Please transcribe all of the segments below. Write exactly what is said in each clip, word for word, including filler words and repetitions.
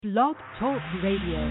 Blog Talk Radio.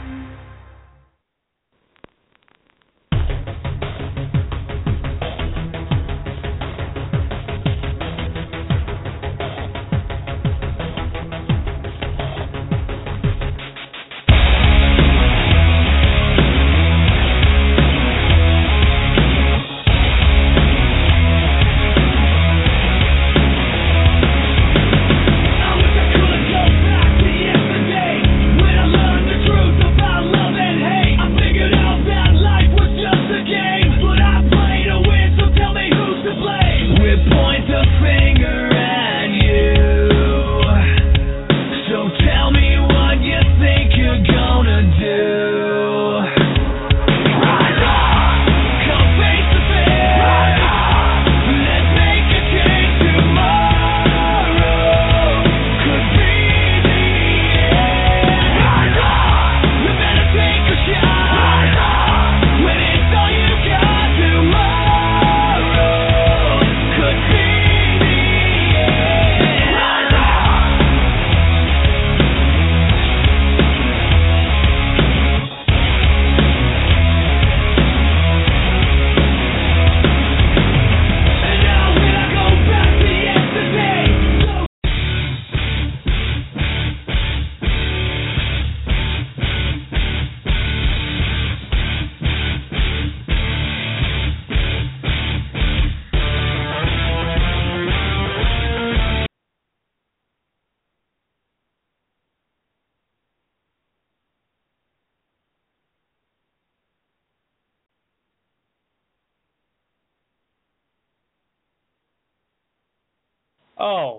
Oh,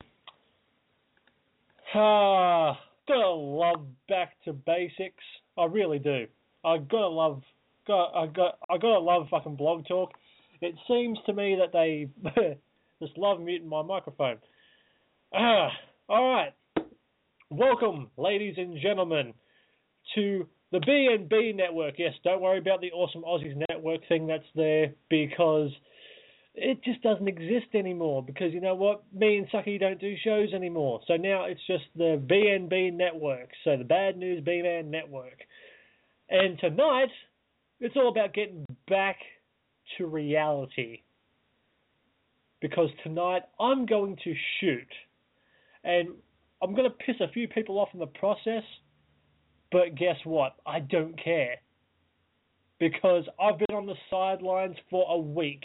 ah, gotta love Back to Basics. I really do. I gotta love, got, I got, I gotta love fucking Blog Talk. It seems to me that they just love muting my microphone. Ah, all right. Welcome, ladies and gentlemen, to the B N B Network. Yes, don't worry about the Awesome Aussies Network thing that's there because it just doesn't exist anymore because, you know what, me and Sucky don't do shows anymore. So now it's just the B N B Network, so the Bad News B-Man Network. And tonight, it's all about getting back to reality. Because tonight, I'm going to shoot. And I'm going to piss a few people off in the process, but guess what? I don't care. Because I've been on the sidelines for a week.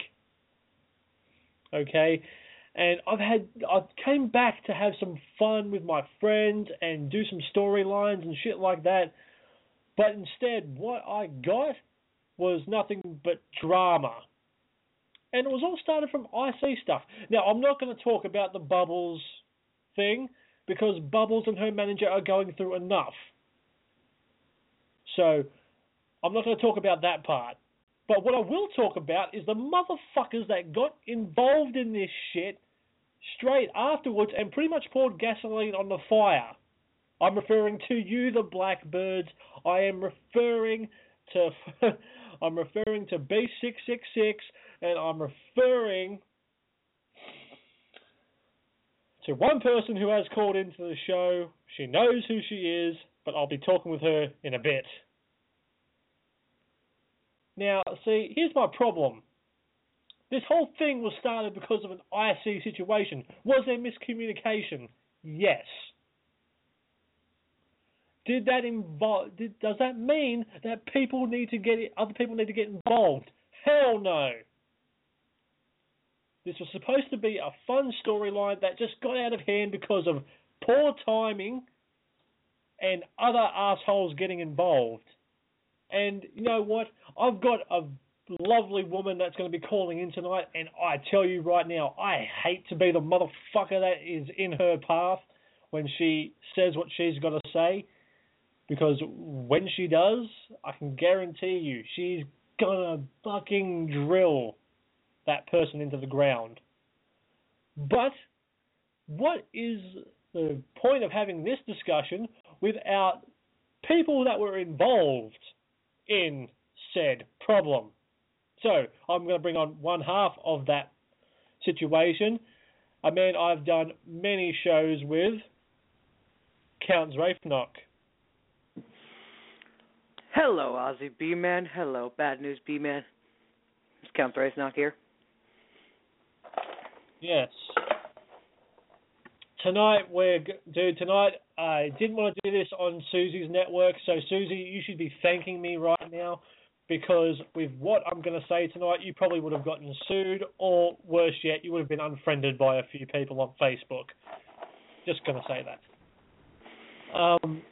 Okay, and I've had I came back to have some fun with my friends and do some storylines and shit like that. But instead, what I got was nothing but drama, and it was all started from I C stuff. Now, I'm not going to talk about the Bubbles thing because Bubbles and her manager are going through enough. So I'm not going to talk about that part. But what I will talk about is the motherfuckers that got involved in this shit straight afterwards and pretty much poured gasoline on the fire. I'm referring to you, the Blackbirds. I am referring to I'm referring to B six six six, and I'm referring to one person who has called into the show. She knows who she is, but I'll be talking with her in a bit. Now, see, here's my problem. This whole thing was started because of an I C situation. Was there miscommunication? Yes. Did that involve? Did, does that mean that people need to get it, other people need to get involved? Hell no. This was supposed to be a fun storyline that just got out of hand because of poor timing and other assholes getting involved. And you know what? I've got a lovely woman that's going to be calling in tonight, and I tell you right now, I hate to be the motherfucker that is in her path when she says what she's got to say, because when she does, I can guarantee you, she's going to fucking drill that person into the ground. But what is the point of having this discussion without people that were involved in said problem? So I'm going to bring on one half of that situation, a man I've done many shows with, Count Zrafnock. Hello, Ozzy B-Man. Hello, Bad News B-Man. It's Count Zrafnock here. Yes. Tonight, we're... Dude, tonight, I didn't want to do this on Susie's network, so Susie, you should be thanking me right now, because with what I'm going to say tonight, you probably would have gotten sued, or worse yet, you would have been unfriended by a few people on Facebook. Just going to say that. Um,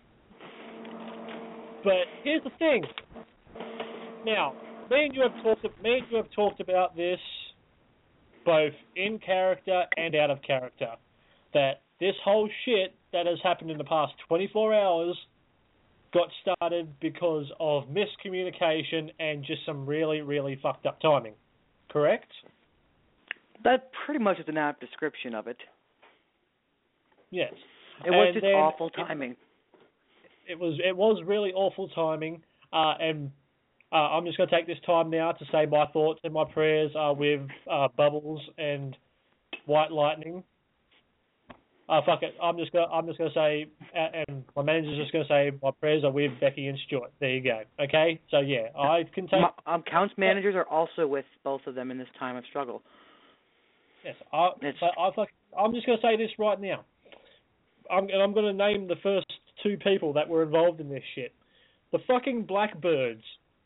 but here's the thing. Now, me and you have talked. Me and you have talked about this both in character and out of character. That this whole shit that has happened in the past twenty-four hours got started because of miscommunication and just some really, really fucked up timing. Correct? That pretty much is an apt description of it. Yes. It was and just then awful timing. It, it was it was really awful timing, uh, and uh, I'm just going to take this time now to say my thoughts and my prayers are with uh, Bubbles and White Lightning. Uh, fuck it. I'm just gonna. I'm just gonna say, uh, and my manager's just gonna say, my prayers are with Becky and Stuart. There you go. Okay. So yeah, I can take. My, um, Count's managers are also with both of them in this time of struggle. Yes. I. It's, But I fuck, I'm just gonna say this right now. I'm and I'm gonna name the first two people that were involved in this shit. The fucking Blackbirds.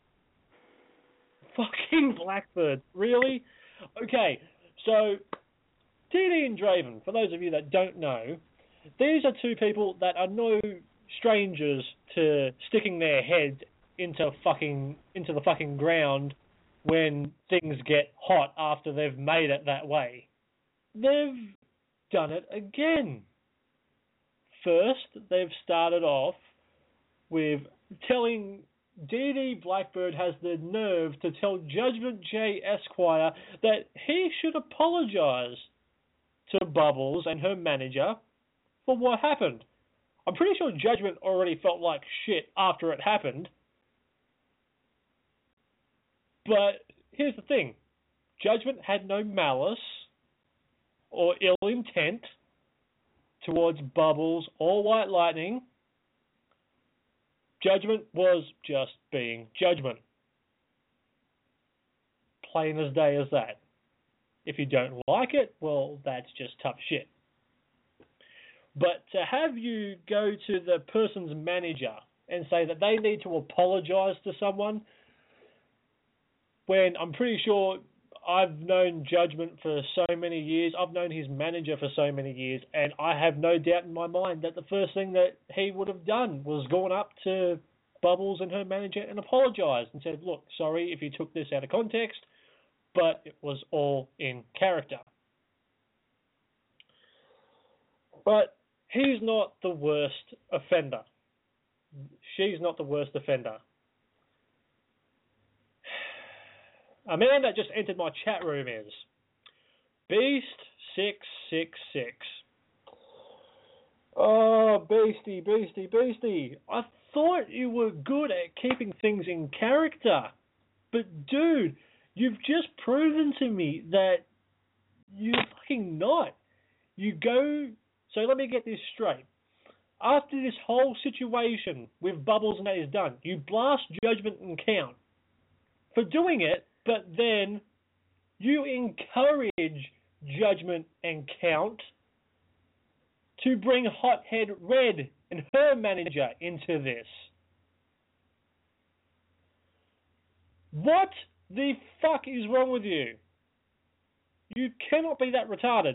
Fucking Blackbirds. Really? Okay. So. T D and Draven, for those of you that don't know, these are two people that are no strangers to sticking their heads into fucking into the fucking ground when things get hot after they've made it that way. They've done it again. First, they've started off with telling D D Blackbird has the nerve to tell Judgment J Esquire that he should apologise to Bubbles and her manager for what happened. I'm pretty sure Judgment already felt like shit after it happened. But here's the thing. Judgment had no malice or ill intent towards Bubbles or White Lightning. Judgment was just being Judgment. Plain as day as that. If you don't like it, well, that's just tough shit. But to have you go to the person's manager and say that they need to apologise to someone, when I'm pretty sure I've known Judgment for so many years, I've known his manager for so many years, and I have no doubt in my mind that the first thing that he would have done was gone up to Bubbles and her manager and apologised and said, look, sorry if you took this out of context, but it was all in character. But he's not the worst offender. She's not the worst offender. A man that just entered my chat room is Beast six six six. Oh, Beastie, Beastie, Beastie. I thought you were good at keeping things in character. But, dude, you've just proven to me that you're fucking not. You go... So let me get this straight. After this whole situation with Bubbles and that is done, you blast Judgment and Count for doing it, but then you encourage Judgment and Count to bring Hothead Red and her manager into this. What the fuck is wrong with you? You cannot be that retarded.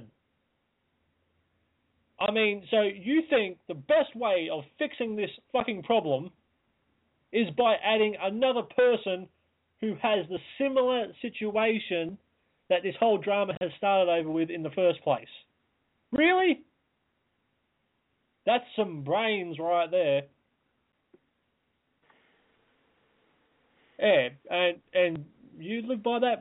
I mean, so you think the best way of fixing this fucking problem is by adding another person who has the similar situation that this whole drama has started over with in the first place. Really? That's some brains right there. Yeah, and and you live by that.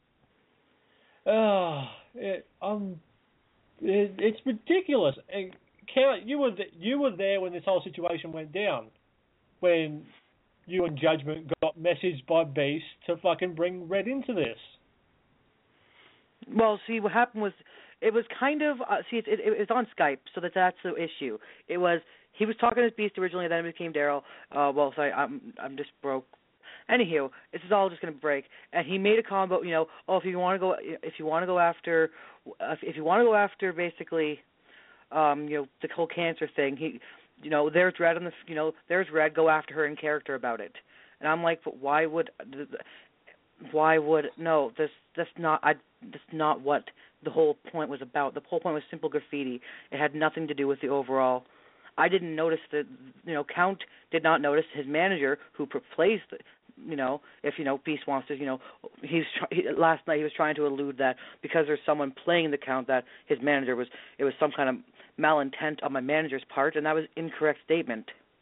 Ah, uh, it, um, it, it's ridiculous. And Count, you were th- you were there when this whole situation went down, when you and Judgment got messaged by Beast to fucking bring Red into this. Well, see, what happened was it was kind of uh, see, it, it, it was on Skype, so that that's the issue. It was he was talking as Beast originally, then it became Daryl. Uh, well, sorry, I'm I'm just broke. Anywho, this is all just going to break. And he made a comment about, you know, oh, if you want to go, if you want to go after, if you want to go after, basically, um, you know, the whole cancer thing. He, you know, there's Red on the, you know, there's Red. Go after her in character about it. And I'm like, but why would, why would no? This, that's not, I, that's not what the whole point was about. The whole point was simple graffiti. It had nothing to do with the overall. I didn't notice that, you know, Count did not notice his manager who plays the. You know, if, you know, Beast wants to, you know, he's he, last night he was trying to allude that because there's someone playing the Count that his manager was, it was some kind of malintent on my manager's part, and that was incorrect statement.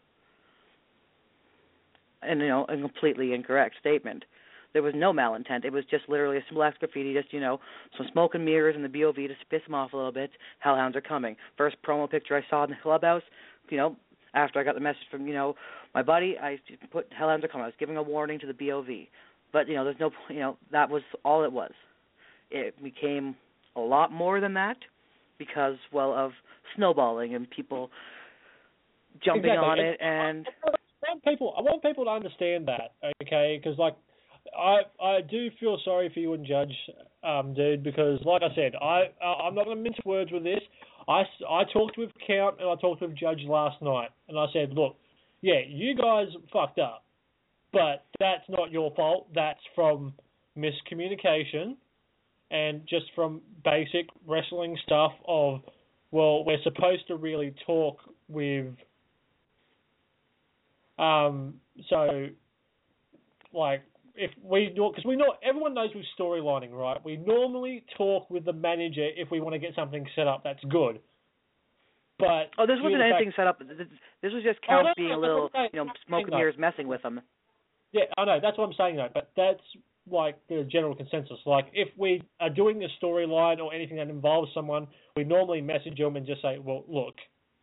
And, you know, a completely incorrect statement. There was no malintent. It was just literally a simple act of graffiti, just, you know, some smoke and mirrors and the B O V to piss him off a little bit. Hellhounds are coming. First promo picture I saw in the clubhouse, you know, after I got the message from, you know, my buddy, I put Hellhounds are coming. I was giving a warning to the B O V. But, you know, there's no, you know, that was all it was. It became a lot more than that because, well, of snowballing and people jumping exactly. on it. And I want people, I want people to understand that, okay? Because, like, I I do feel sorry for you and Judge, um, dude, because, like I said, I, I'm not going to mince words with this. I, I talked with Count and I talked with Judge last night, and I said, look, yeah, you guys fucked up, but that's not your fault. That's from miscommunication and just from basic wrestling stuff of, well, we're supposed to really talk with, um, so, like, if we do, because we know, everyone knows with storylining, right? We normally talk with the manager if we want to get something set up that's good. But oh, this wasn't anything fact, set up. This was just Count oh, no, being no, a little, saying, you know, smoke and mirrors messing with them. Yeah, I know, that's what I'm saying, though. But that's, like, the general consensus. Like, if we are doing a storyline or anything that involves someone, we normally message them and just say, well, look.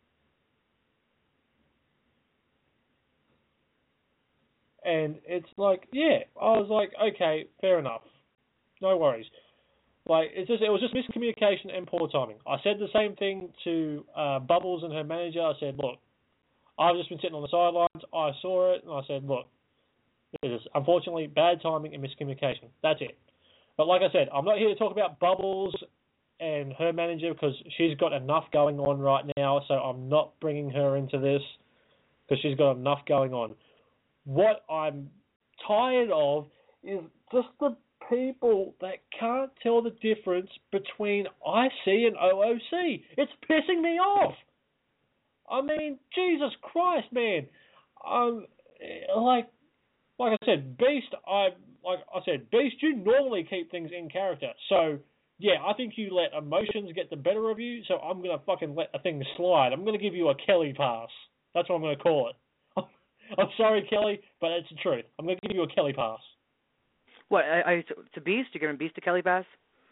And it's like, yeah, I was like, okay, fair enough. No worries. Like, it's just, it was just miscommunication and poor timing. I said the same thing to uh, Bubbles and her manager. I said, look, I've just been sitting on the sidelines. I saw it, and I said, look, it is unfortunately bad timing and miscommunication. That's it. But like I said, I'm not here to talk about Bubbles and her manager because she's got enough going on right now, so I'm not bringing her into this because she's got enough going on. What I'm tired of is just the people that can't tell the difference between I C and O O C. It's pissing me off. I mean, Jesus Christ, man. Um, like, like I said, Beast. I like I said, Beast. You normally keep things in character, so yeah, I think you let emotions get the better of you. So I'm gonna fucking let a thing slide. I'm gonna give you a Kelly pass. That's what I'm gonna call it. I'm sorry, Kelly, but it's the truth. I'm going to give you a Kelly pass. What, I, I, to Beast? You're going to Beast a Kelly pass?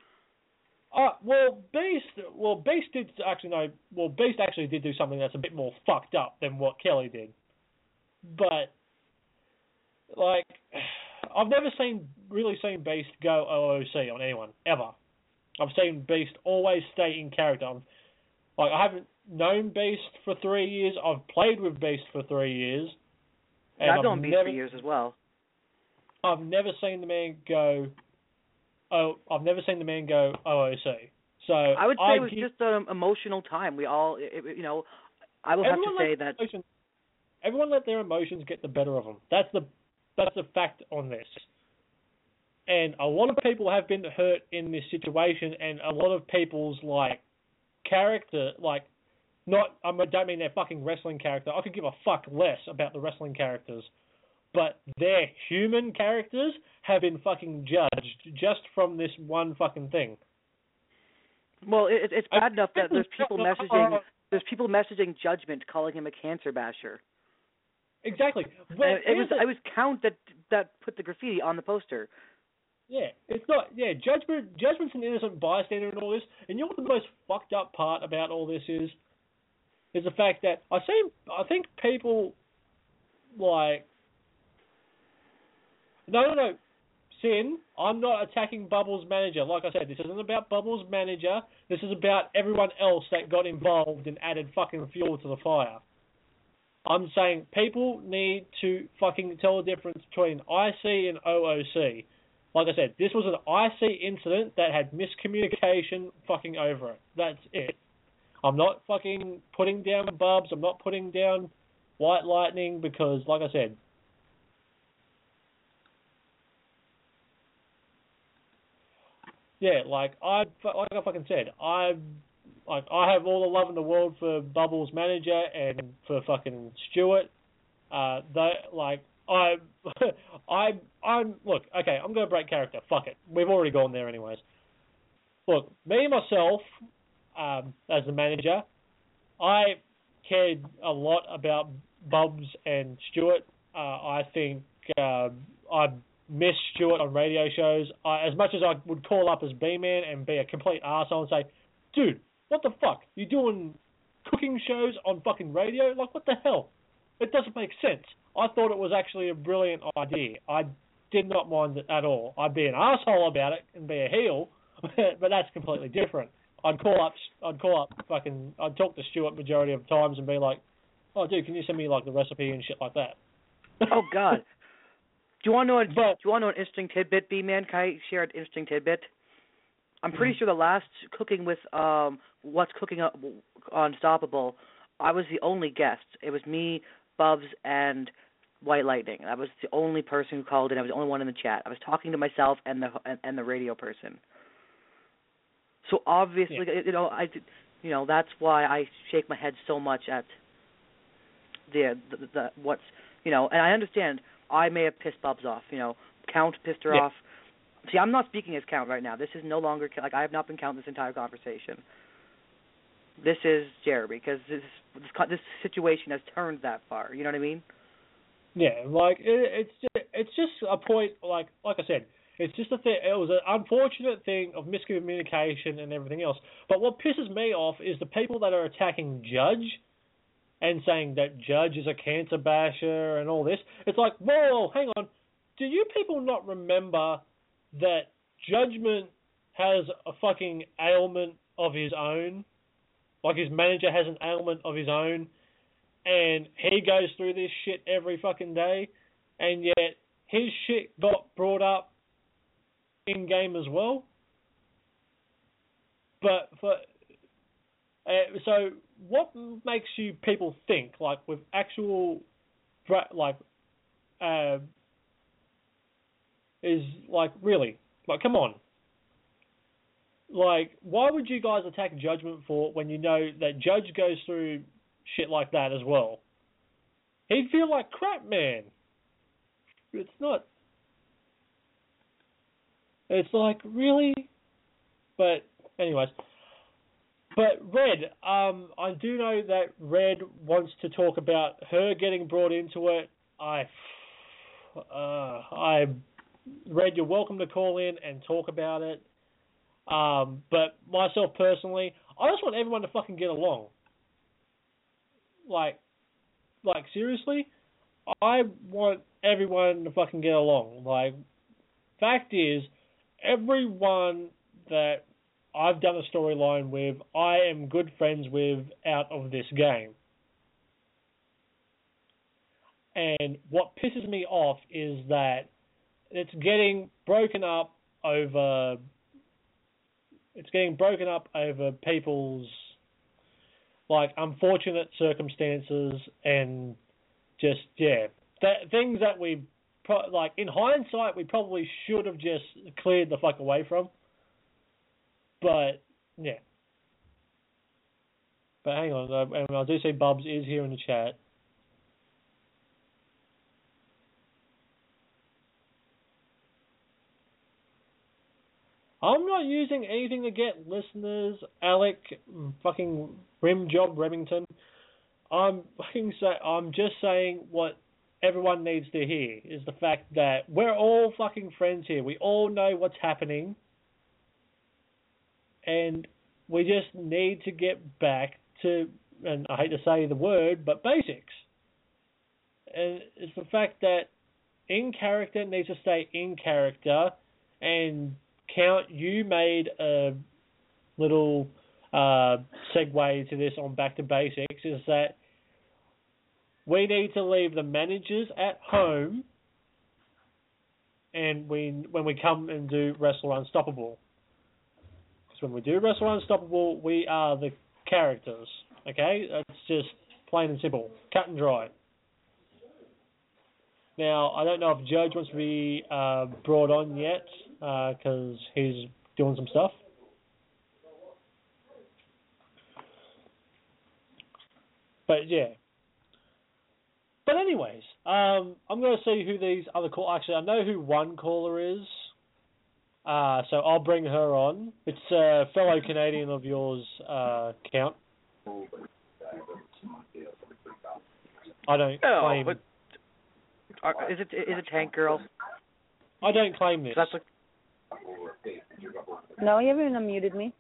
Uh, well, Beast, well, Beast did actually, no, well, Beast actually did do something that's a bit more fucked up than what Kelly did. But, like, I've never seen, really seen Beast go O O C on anyone, ever. I've seen Beast always stay in character. I'm, like, I haven't known Beast for three years. I've played with Beast for three years. And I've I've known Beast never, for years as well. I've never seen the man go. Oh, I've never seen the man go O O C. So I would say I it was give, just an emotional time. We all, it, you know, I will have to say that. Emotions, everyone let their emotions get the better of them. That's the that's the fact on this. And a lot of people have been hurt in this situation, and a lot of people's like character, like. Not, I don't mean their fucking wrestling character. I could give a fuck less about the wrestling characters. But their human characters have been fucking judged just from this one fucking thing. Well, it, it's bad enough that there's people messaging, there's people messaging Judgment, calling him a cancer basher. Exactly. Well, it was, it was Count that that put the graffiti on the poster. Yeah, it's not. Yeah, Judgment, Judgment's an innocent bystander in all this. And you know what the most fucked up part about all this is? Is the fact that I see, I think people, like, no, no, no, Sin, I'm not attacking Bubbles' manager. Like I said, this isn't about Bubbles' manager. This is about everyone else that got involved and added fucking fuel to the fire. I'm saying people need to fucking tell the difference between I C and O O C. Like I said, this was an I C incident that had miscommunication fucking over it. That's it. I'm not fucking putting down Bubs. I'm not putting down White Lightning because, like I said, yeah, like I like I fucking said, I like I have all the love in the world for Bubbles' manager and for fucking Stewart. Uh, they like I I I'm look okay. I'm gonna break character. Fuck it. We've already gone there anyways. Look, me myself, um, as the manager, I cared a lot about Bubs and Stewart. Uh, I think uh, I miss Stewart on radio shows. I, as much as I would call up as B-Man and be a complete arsehole and say, dude, what the fuck? You doing cooking shows on fucking radio? Like, what the hell? It doesn't make sense. I thought it was actually a brilliant idea. I did not mind it at all. I'd be an arsehole about it and be a heel, but that's completely different. I'd call up, I'd call up fucking, I'd talk to Stewart majority of times and be like, oh, dude, can you send me, like, the recipe and shit like that? Oh, God. Do you want to know? A, But, do you want to know an interesting tidbit, B-Man? Can I share an interesting tidbit? I'm pretty mm-hmm. sure the last Cooking with um, What's Cooking Up Unstoppable, I was the only guest. It was me, Bubs, and White Lightning. I was the only person who called in. I was the only one in the chat. I was talking to myself and the and, and the radio person. So obviously, yeah. you know, I, you know, that's why I shake my head so much at the, the, the what's, you know, and I understand. I may have pissed Bubs off, you know. Count pissed her yeah. off. See, I'm not speaking as Count right now. This is no longer, like, I have not been Count this entire conversation. This is Jeremy, because this, this this situation has turned that far. You know what I mean? Yeah, like, it, it's just, it's just a point, like like I said, it's just a thing. It was an unfortunate thing of miscommunication and everything else. But what pisses me off is the people that are attacking Judge and saying that Judge is a cancer basher and all this. It's like, whoa, hang on. Do you people not remember that Judgment has a fucking ailment of his own? Like, his manager has an ailment of his own, and he goes through this shit every fucking day, and yet his shit got brought up in-game as well? But, for... Uh, so, what makes you people think, like, with actual, like, uh, is, like, really, like, come on. Like, why would you guys attack Judgment for when you know that Judge goes through shit like that as well? He'd feel like crap, man. It's not. It's like, really? But, anyways. But Red, um, I do know that Red wants to talk about her getting brought into it. I, uh, I, Red, you're welcome to call in and talk about it. Um, but myself personally, I just want everyone to fucking get along. Like, like seriously, I want everyone to fucking get along. Like, fact is, everyone that I've done a storyline with, I am good friends with out of this game. And what pisses me off is that it's getting broken up over it's getting broken up over people's, like, unfortunate circumstances and just, yeah, that, things that we, pro- like, in hindsight, we probably should have just cleared the fuck away from. But, yeah. But hang on, I, I do see Bubs is here in the chat. I'm not using anything to get listeners, Alec, fucking Rimjob Remington. I'm fucking say, I'm just saying what everyone needs to hear, is the fact that we're all fucking friends here. We all know what's happening. And we just need to get back to, and I hate to say the word, but basics. And it's the fact that in character needs to stay in character. And Count, you made a little uh, segue to this on Back to Basics, is that we need to leave the managers at home, and we when we come and do Wrestle Unstoppable. Because when we do Wrestle Unstoppable, we are the characters. Okay, that's just plain and simple, cut and dry. Now, I don't know if Judge wants to be uh, brought on yet, because uh, he's doing some stuff. But yeah. But anyways, um, I'm going to see who these other call. Actually, I know who one caller is, uh, so I'll bring her on. It's a fellow Canadian of yours, uh, Count. I don't oh, claim. But, uh, is it is it Tank Girl? I don't claim this. That's like, No, you haven't unmuted me.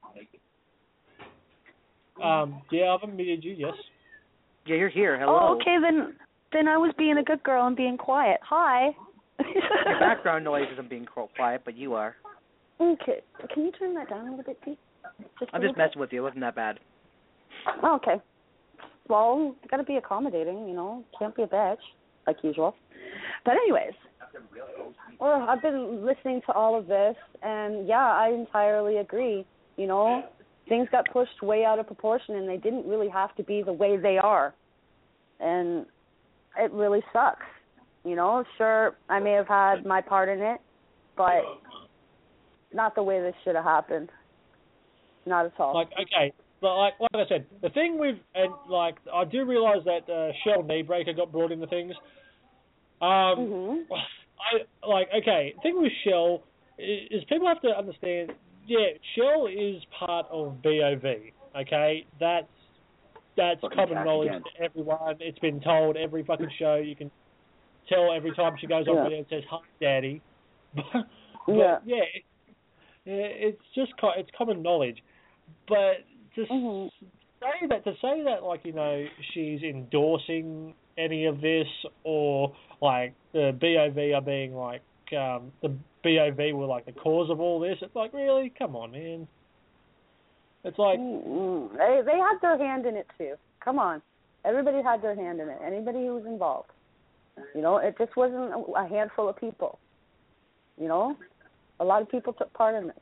Um, yeah, I've unmuted you. Yes. yeah, you're here. Hello. Oh, okay, then then I was being a good girl and being quiet. Hi. Your background noise isn't being quiet, but you are. Okay. Can you turn that down a little bit, please? Just I'm just messing with you. It wasn't that bad. Oh, okay. Well, you got to be accommodating, you know. Can't be a bitch, like usual. But anyways, well, I've been listening to all of this, and yeah, I entirely agree. You know, things got pushed way out of proportion, and they didn't really have to be the way they are. And it really sucks. You know, sure, I may have had my part in it, but not the way this should have happened. Not at all. Like, okay, but like like I said, the thing with, and like, I do realise that uh, Shell Kneebreaker got brought into things. Um, mm-hmm. I like okay. The thing with Shell is, is people have to understand. Yeah, Shell is part of B O V. Okay, that's that's Fucking common knowledge again. to everyone. It's been told every fucking show. You can tell every time she goes on Yeah. video and says "Hi, Daddy." but, Yeah. yeah, it, it's just co- it's common knowledge. But to Mhm. say that, to say that, like, you know, she's endorsing any of this, or like the B O V are being like um, the B O V were like the cause of all this, it's like, really, come on, man. It's like Mm-mm. they they had their hand in it too. Come on, everybody had their hand in it. Anybody who was involved. You know, it just wasn't a, a handful of people. You know, a lot of people took part in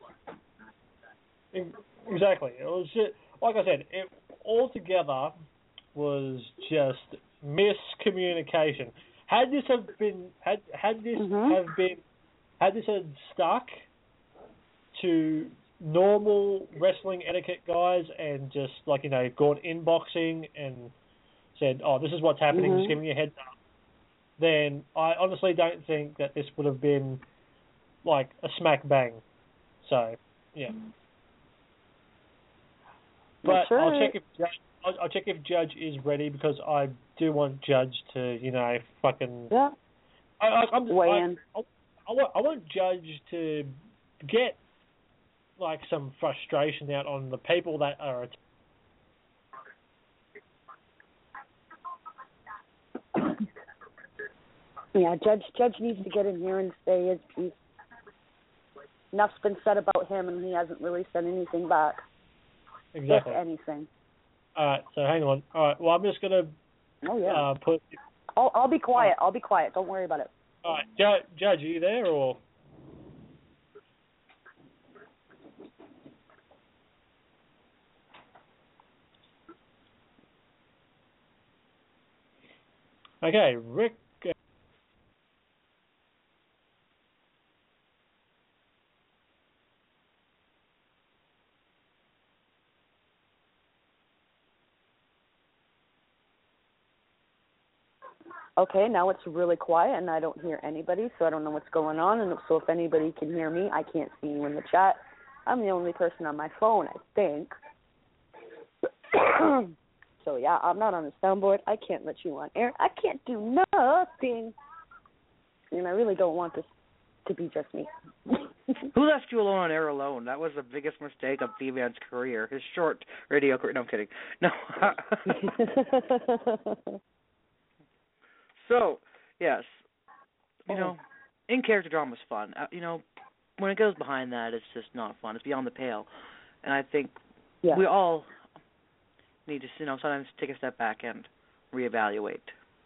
this. exactly. It was just, like I said, it altogether was just miscommunication. Had this have been had had this Mhm. have been had this had stuck to normal wrestling etiquette guys and just, like, you know, gone inboxing and said, oh, this is what's happening, Mhm. just giving you a heads up, then I honestly don't think that this would have been like a smack bang. So, yeah. But That's right. I'll check if Judge, I'll, I'll check if Judge is ready, because I do want Judge to, you know, fucking. Yeah. I, I, I'm, Weigh I, in. I, I, want, I want Judge to get like some frustration out on the people that are. Yeah, Judge Judge needs to get in here and say his piece. Enough's been said about him, and he hasn't really said anything back, Exactly. if anything. All right, so hang on. All right, well, I'm just gonna Oh yeah. uh, put. I'll I'll be quiet. I'll be quiet. Don't worry about it. All right, Judge, Judge, are you there or? Okay, Rick. uh, Okay, now it's really quiet, and I don't hear anybody, so I don't know what's going on. And so if anybody can hear me, I can't see you in the chat. I'm the only person on my phone, I think. So yeah, I'm not on the soundboard. I can't let you on air. I can't do nothing. And I really don't want this to be just me. Who left you alone on air alone? That was the biggest mistake of B-Man's career. His short radio career. No, I'm kidding. No. So, yes. you know, in character drama is fun. Uh, you know, when it goes behind that, it's just not fun. It's beyond the pale, and I think Yeah. we all need to, you know, sometimes take a step back and reevaluate.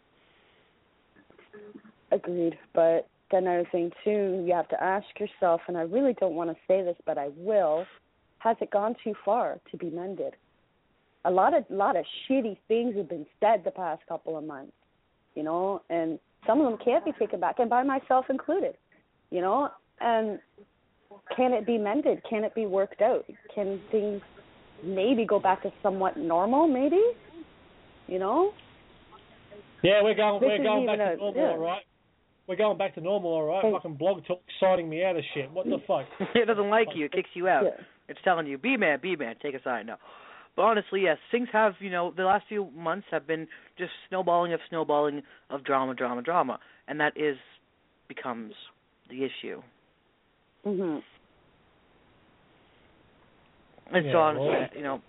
Agreed, but another thing too, you have to ask yourself, and I really don't want to say this, but I will. Has it gone too far to be mended? A lot of lot of shitty things have been said the past couple of months, you know, and some of them can't be taken back, and by myself included, you know. And can it be mended? Can it be worked out? Can things maybe go back to somewhat normal? Maybe, you know. Yeah, we're going. This we're isn't going back even to a- normal, yeah. all right. We're going back to normal, all right. Hey. Fucking Blog Talk signing me out of shit. What the fuck? It doesn't like you. It kicks you out. Yeah. It's telling you, be man, be man, take a side. No. But honestly, yes, things have, you know, the last few months have been just snowballing of snowballing of drama, drama, drama. And that is, becomes the issue. Mhm. And Yeah, so honestly, well- you know,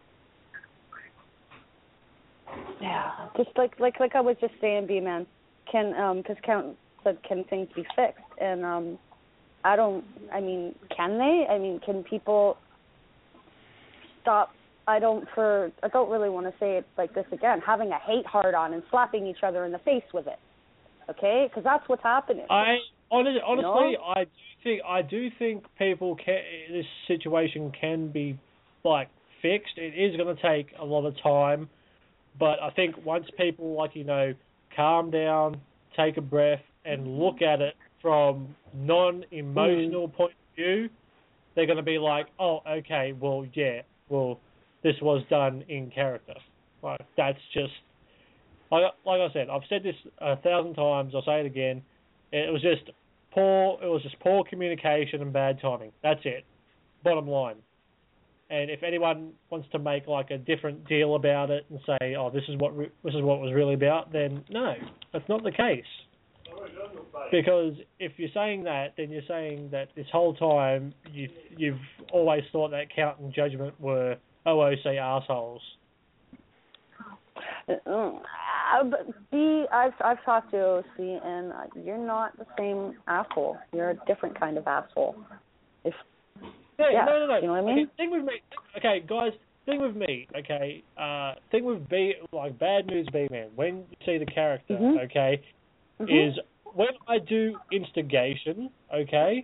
Yeah, just like like like I was just saying, B man, can um because Count said can things be fixed, and um I don't. I mean, can they? I mean, can people stop? I don't for I don't really want to say it like this again. Having a hate hard on and slapping each other in the face with it, okay? Because that's what's happening. I honestly, honestly know? I do think I do think people can. This situation can be like fixed. It is going to take a lot of time, but I think once people like you know calm down, take a breath, and look at it from non-emotional Mm. point of view, they're going to be like, oh, okay, well, yeah, well, this was done in character. Like that's just like like I said. I've said this a thousand times. I'll say it again. It was just poor. It was just poor communication and bad timing. That's it. Bottom line. And if anyone wants to make like a different deal about it and say, oh, this is what re- this is what it was really about, then no, that's not the case. Because if you're saying that, then you're saying that this whole time you you've always thought that Count and Judgment were O O C assholes. Uh, but B, I've I've talked to O C, and uh, you're not the same asshole. You're a different kind of asshole. If Yeah, Yeah, no, no, no. you know what I mean? Okay, thing with me, okay, guys, thing with me, okay, uh, thing with B, like Bad News B-Man, when you see the character, Mhm. okay, Mhm. is when I do instigation, okay,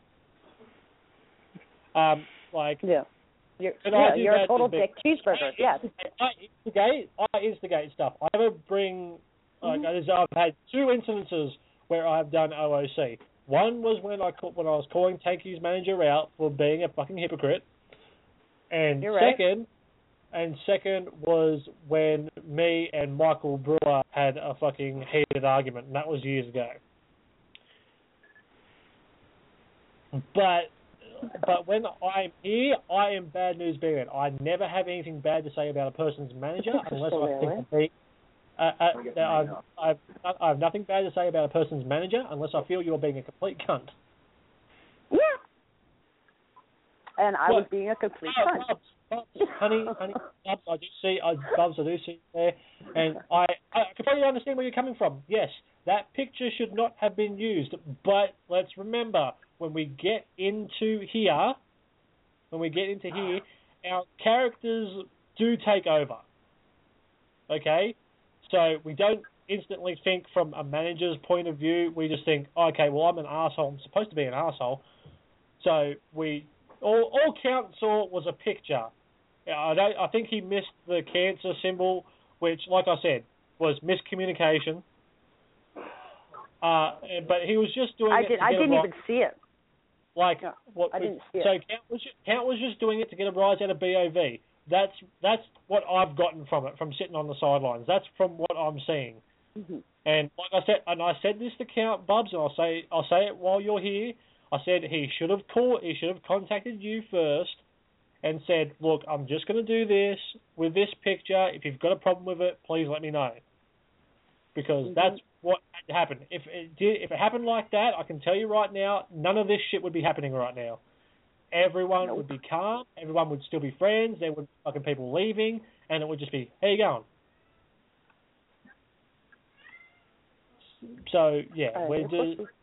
um, like, yeah, you're Can yeah, I do you're a that total to dick cheeseburger. I Yes. instigate, I instigate, I instigate stuff. I never bring, like, Mhm. there's- I've had two incidences where I've done O O C. One was when I ca- when I was calling Tanky's manager out for being a fucking hypocrite, and You're right. second, and second was when me and Michael Brewer had a fucking heated argument, and that was years ago. But but when I'm here, I am Bad News B-Man. I never have anything bad to say about a person's manager unless I think they, uh, uh, that I've, I've, I have nothing bad to say about a person's manager unless I feel you're being a complete cunt. Yeah. And I was What? being a complete Oh, cunt. Bubs, Bubs, honey, honey, Bubs, I do see, I, Bubs, I do see there, and I, I completely understand where you're coming from. Yes, that picture should not have been used, but let's remember, when we get into here, when we get into here, our characters do take over. Okay? So we don't instantly think from a manager's point of view. We just think, okay, well, I'm an asshole. I'm supposed to be an asshole. So we all, all Count saw was a picture. I don't. I think he missed the cancer symbol, which, like I said, was miscommunication. Uh, but he was just doing I it did. to I get a didn't ri- even see it. Like No, what? I didn't see it. So Count was just, Count was just doing it to get a rise out of B O V. That's that's what I've gotten from it, from sitting on the sidelines. That's from what I'm seeing. Mm-hmm. And like I said, and I said this to Count Bubs, and I'll say I'll say it while you're here. I said he should have called. He should have contacted you first, and said, "Look, I'm just going to do this with this picture. If you've got a problem with it, please let me know." Because Mm-hmm. that's what had happened. If it did, if it happened like that, I can tell you right now, none of this shit would be happening right now. Everyone Nope. would be calm. Everyone would still be friends. There would be fucking people leaving, and it would just be, "How you going?" So yeah, Uh, we're of do. course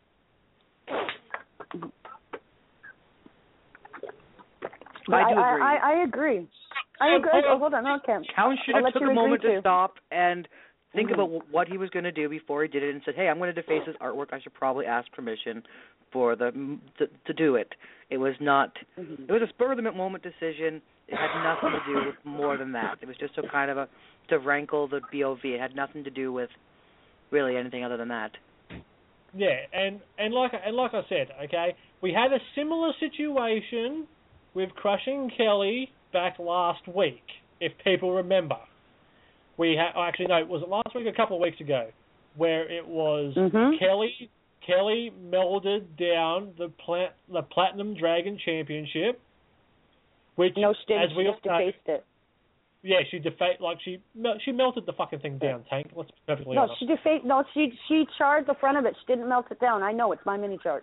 But I I, do I, agree. I, I agree. I agree. Oh, hold on, okay. Count should I'll have let took you a moment agree to too. stop and think Mhm. about what he was going to do before he did it, and said, "Hey, I'm going to deface his artwork. I should probably ask permission for the to, to do it." It was not. Mhm. It was a spur of the moment decision. It had nothing to do with more than that. It was just a kind of a to rankle the B O V. It had nothing to do with really anything other than that. Yeah, and, and like and like I said, okay, we had a similar situation with Crushing Kelly back last week, if people remember. We had oh, actually no, was it last week or a couple of weeks ago, where it was Mhm. Kelly Kelly melded down the plat, the Platinum Dragon Championship, which No, she didn't. as She we all just know, defaced it. yeah, she defa- like she she melted the fucking thing down, Tank. Let's be perfectly No, honest. she defaced. No, she she charred the front of it. She didn't melt it down. I know, it's my mini charge.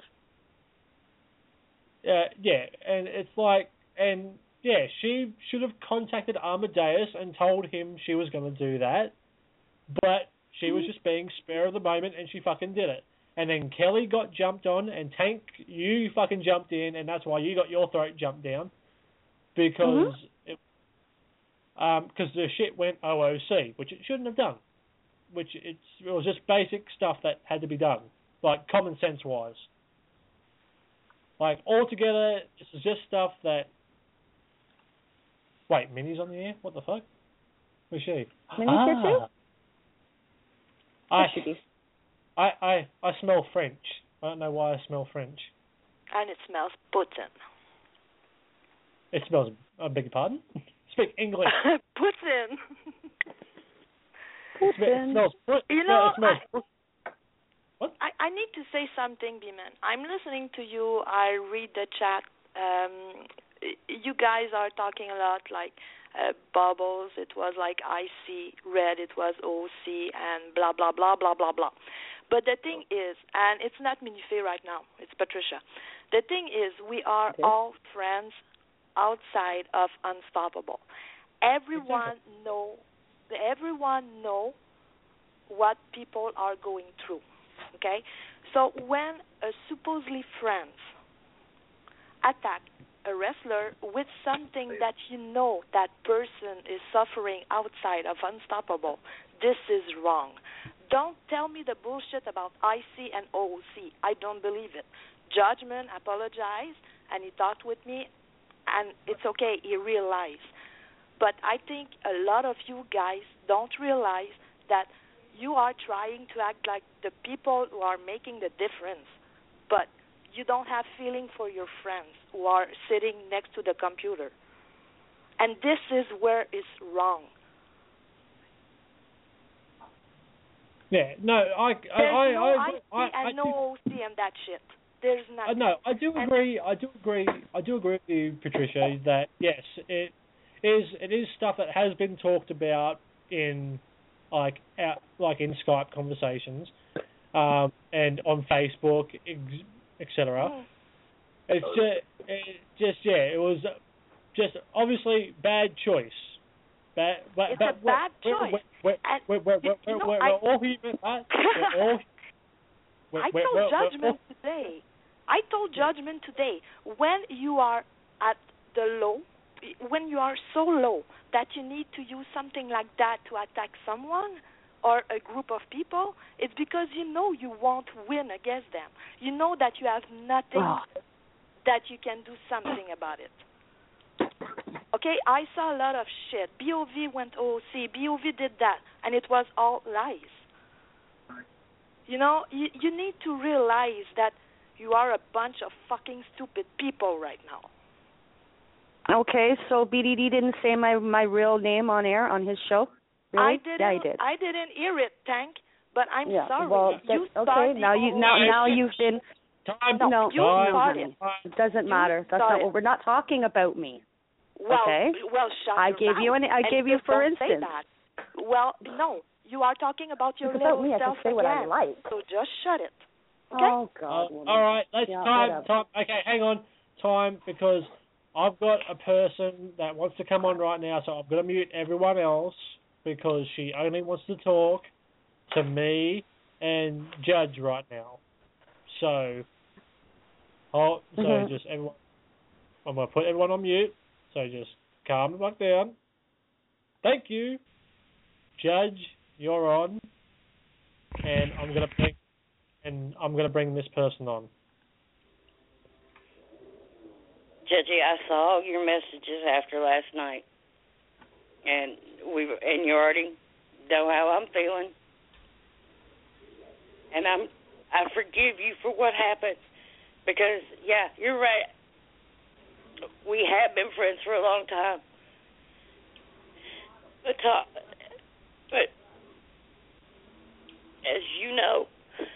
Uh, yeah, and it's like, and yeah, she should have contacted Amadeus and told him she was going to do that, but she was just being spare of the moment, and she fucking did it. And then Kelly got jumped on, and Tank, you fucking jumped in, and that's why you got your throat jumped down, because Mm-hmm. it, um, cause the shit went O O C, which it shouldn't have done. Which it's it was just basic stuff that had to be done, like common sense wise. Like altogether, this is just stuff that. Wait, Minnie's on the air? What the fuck? Where's she? Minnie's ah, here too? I, There she be. I, I, I smell French. I don't know why I smell French. And it smells Putin. It smells. I beg your pardon. Speak English. Putin. It smells. You know, it smells. I, what? I, I need to say something, B-Man. I'm listening to you. I read the chat. Um, you guys are talking a lot like uh, bubbles. It was like icy. Red, it was O C, and blah, blah, blah, blah, blah, blah. But the thing is, and it's not Minifee right now, it's Patricia. The thing is, we are Okay. all friends outside of Unstoppable. Everyone Exactly. know, everyone know what people are going through. Okay, so when a supposedly friends attack a wrestler with something that you know that person is suffering outside of Unstoppable, this is wrong. Don't tell me the bullshit about I C and O O C. I don't believe it. Judgment apologized, and he talked with me, and it's okay, he realized. But I think a lot of you guys don't realize that you are trying to act like the people who are making the difference, but you don't have feeling for your friends who are sitting next to the computer. And this is where it's wrong. Yeah. No. I. There's I. I. no I, I C I, I, and no do, O C and that shit. There's uh, nothing. no. I do And- agree. I do agree. I do agree with you, Patricia. That yes, it is. It is stuff that has been talked about in like out, like in Skype conversations, um, and on Facebook, et cetera. Mm. It's just, it just yeah. It was just obviously bad choice. Bad, but, It's but a bad we're, choice. We're, And, we're, we're, you we're, know, we're, I- we're all human. Right? We're all. We're, I we're, told we're, we're Judgment all, today. I told Judgment today, when you are at the low, when you are so low that you need to use something like that to attack someone or a group of people, it's because you know you won't win against them. You know that you have nothing Oh. that you can do something about it. Okay, I saw a lot of shit. B O V went O O C, B O V did that, and it was all lies. You know, you, you need to realize that you are a bunch of fucking stupid people right now. Okay, so B D D didn't say my my real name on air on his show? Really? I didn't. Yeah, he did. I didn't hear it, Tank. But I'm yeah. sorry. Well, you that's, saw okay. the Now you O O C. now now you've been time. no. you time, saw time, it. time. It doesn't You matter. That's saw not it. what we're not talking about me. Well, okay. well, shut I your gave mouth you an I and gave you just for don't say instance. that. Well, no, you are talking about your It's little about me. I can self say what I again. like. So just shut it. Okay? Oh God. Oh, woman. all right, let's Yeah, time, whatever. time. Okay, hang on, time, because I've got a person that wants to come on right now, so I've got to mute everyone else because she only wants to talk to me and Judge right now. So, oh, so Mhm. just everyone, I'm going to put everyone on mute. So just calm it back down. Thank you. Judge, you're on. And I'm going to bring, and I'm going to bring this person on. Judgy, I saw your messages after last night, and we and you already know how I'm feeling, and I'm I forgive you for what happened, because yeah, you're right. We have been friends for a long time, but talk, but as you know,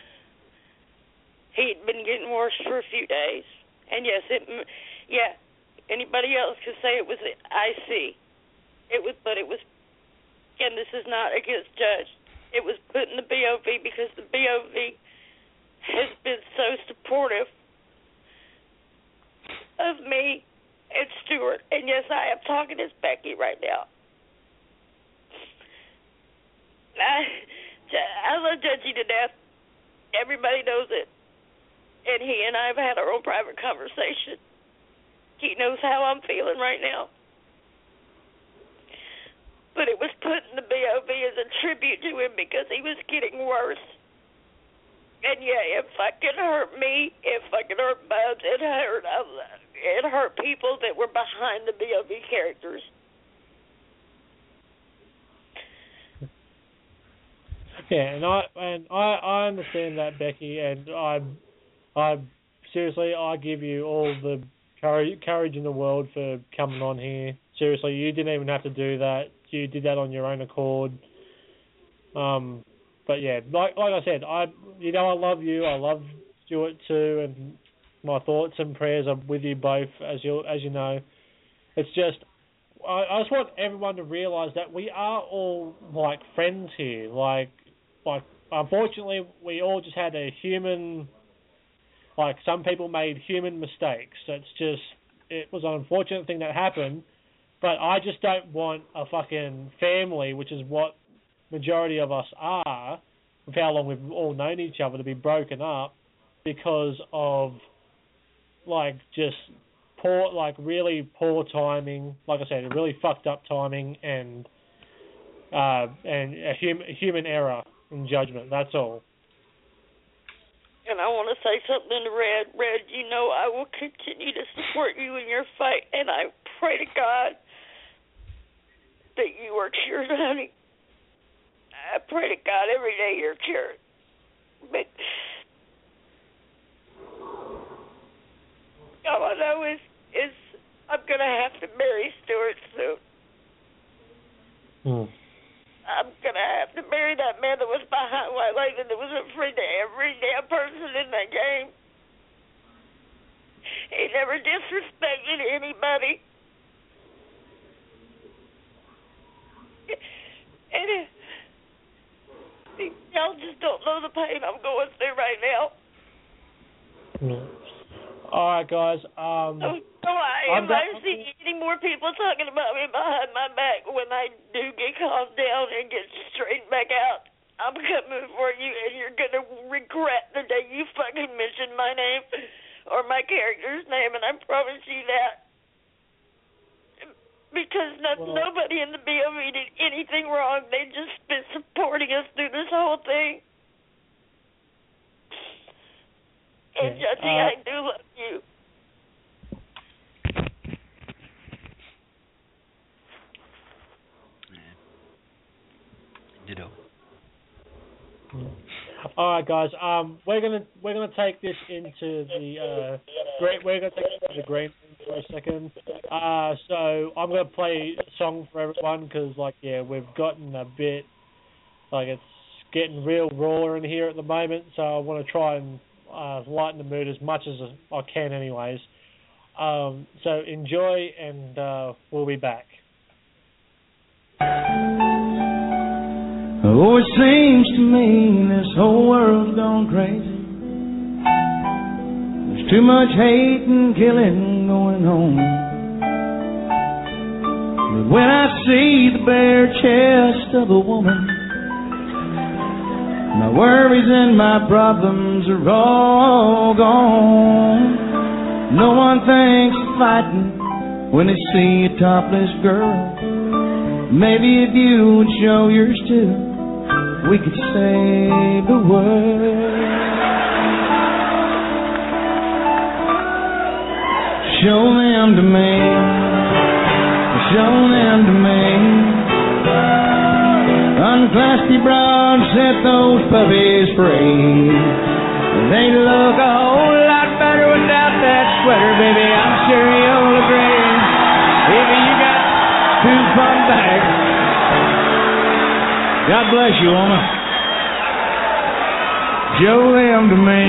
he'd been getting worse for a few days, and yes, it. Yeah, anybody else could say it was I C. It was, but it was, and this is not against Judge. It was put in the B O V because the B O V has been so supportive of me and Stuart. And yes, I am talking as Becky right now. I, I love Judgy to death. Everybody knows it. And he and I have had our own private conversation. He knows how I'm feeling right now. But it was put in the B O V as a tribute to him because he was getting worse. And yeah, it fucking hurt me. It fucking hurt Bubs. It hurt, it hurt people that were behind the B O V characters. Yeah, and I and I, I understand that, Becky, and I I seriously I give you all the courage, courage in the world for coming on here. Seriously, you didn't even have to do that. You did that on your own accord. Um, but yeah, like like I said, I you know I love you. I love Stuart too, and my thoughts and prayers are with you both, as you as you know. It's just I, I just want everyone to realise that we are all like friends here. Like like unfortunately, we all just had a human. Like, some people made human mistakes. It's just, it was an unfortunate thing that happened, but I just don't want a fucking family, which is what majority of us are, with how long we've all known each other, to be broken up because of, like, just poor, like, really poor timing. Like I said, really fucked up timing and, uh, and a hum- human error in judgment. That's all. And I want to say something to Red. Red, you know I will continue to support you in your fight, and I pray to God that you are cured, honey. I pray to God every day you're cured. But all I know is, is I'm going to have to marry Stuart soon. Hmm. I'm going to have to marry that man that was behind White Lake and that was afraid to every damn person in that game. He never disrespected anybody. And it, y'all just don't know the pain I'm going through right now. Hmm. All right, guys. Um, so, so I, I'm if I see any more people talking about me behind my back when I do get calmed down and get straightened back out, I'm coming for you, and you're going to regret the day you fucking mentioned my name or my character's name, and I promise you that. Because no, well, nobody in the B O V did anything wrong. They've just been supporting us through this whole thing. And yeah, Judgy, uh, I do love you. Ditto. All right, guys. Um, we're gonna we're gonna take this into the uh, great. We're gonna take it to the green room for a second. Uh, so I'm gonna play a song for everyone because, like, yeah, we've gotten a bit like it's getting real raw in here at the moment. So I want to try and uh, lighten the mood as much as I can, anyways. Um, so enjoy, and uh, we'll be back. Oh, it seems to me this whole world's gone crazy. There's too much hate and killing going on. But when I see the bare chest of a woman, My worries and my problems are all gone. No one thinks of fighting when they see a topless girl. Maybe if you would show yours too, we could save the world. Show them to me, show them to me. Unclassy broads set those puppies free. They look a whole lot better without that sweater, baby. I'm sure you'll agree. If you got two fun bags. God bless you, woman. Show them to me.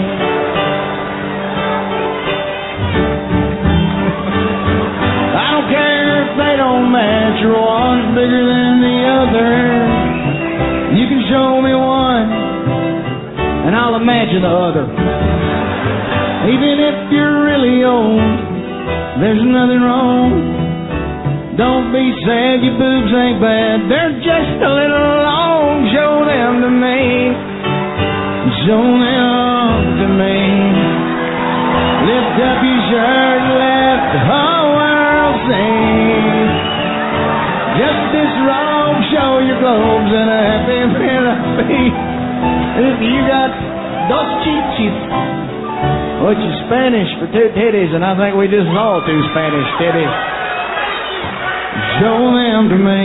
I don't care if they don't match or one's bigger than the other. You can show me one, and I'll imagine the other. Even if you're really old, there's nothing wrong. Don't be sad, your boobs ain't bad. They're just a little long. Show them to me. Show them to me. Lift up your shirt, let the whole world see. Just this wrong, show your globes and a happy feet. If you got dos chichis, which is Spanish for two titties, and I think we just saw two Spanish titties. Show them to me.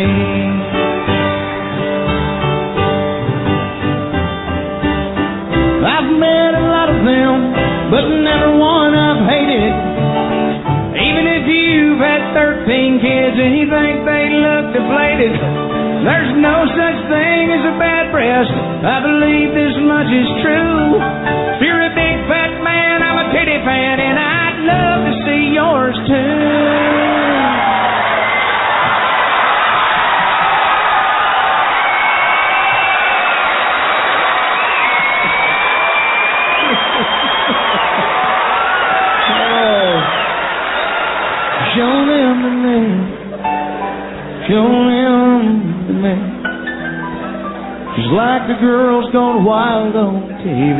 I've met a lot of them, but never one I've hated. Even if you've had thirteen kids and you think they look deflated, there's no such thing as a bad breast. I believe this much is true. If you're a big fat man, I'm a titty fan, and I'd love to see yours too. Show them to me. Show them to me. Just like the girls gone wild on T V.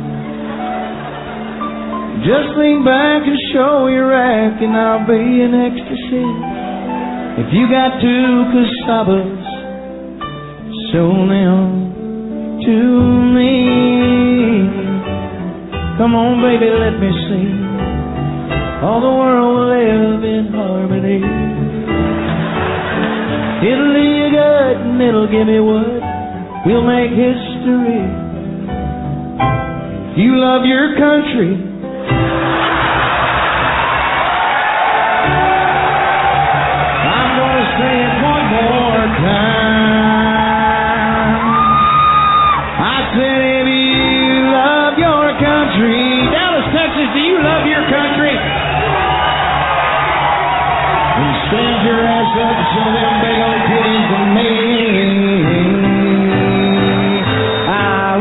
Just lean back and show your act, and I'll be in ecstasy. If you got two casabas, show them to me. Come on, baby, let me see. All the world will live in harmony. It'll do you good and it'll give me what we'll make history. You love your country. I'm gonna say it one more time. I said if you love your country. Dallas, Texas, do you love your country? Stand your ass up and show them big old titties to me. Ah,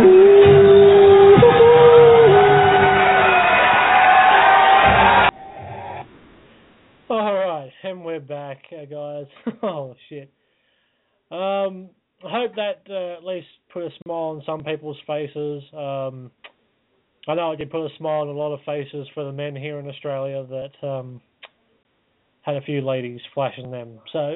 woo. Alright, and we're back, uh, guys. Oh, shit. Um, I hope that uh, at least put a smile on some people's faces. Um, I know it did put a smile on a lot of faces for the men here in Australia that... Um, had a few ladies flashing them. So,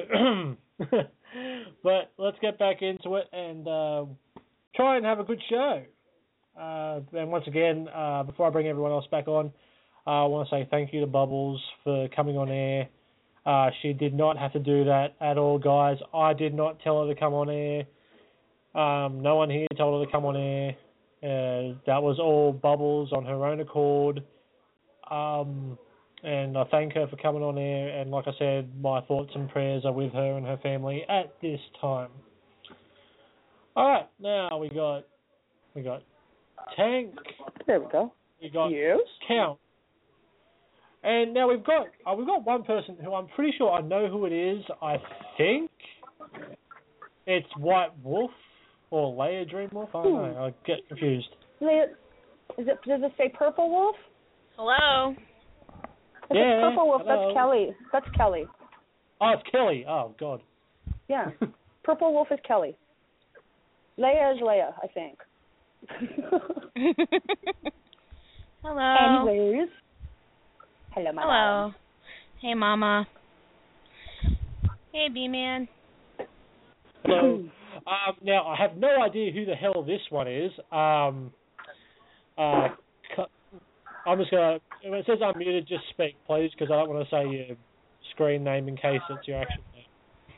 but let's get back into it and uh, try and have a good show. Uh, and once again, uh, before I bring everyone else back on, uh, I want to say thank you to Bubbles for coming on air. Uh, she did not have to do that at all, guys. I did not tell her to come on air. Um, no one here told her to come on air. Uh, that was all Bubbles on her own accord. Um... And I thank her for coming on air. And like I said, my thoughts and prayers are with her and her family at this time. All right, now we got we got Tank. There we go. We got yes. Count. And now we've got uh, we've got one person who I'm pretty sure I know who it is. I think it's White Wolf or Leia Dream Wolf. I don't know. I get confused. Leia, is it? Does it say Purple Wolf? Hello. If yeah, it's Purple Wolf, hello. that's Kelly. That's Kelly. Oh, it's Kelly. Oh, God. Yeah. Purple Wolf is Kelly. Leia is Leia, I think. Hello. Anyways. Hello, my Hello. darling. Hey, Mama. Hey, B-Man. Hello. Um, now, I have no idea who the hell this one is. Um, uh, I'm just going to... When it says I'm muted, just speak, please, because I don't want to say your screen name in case it's your actual name.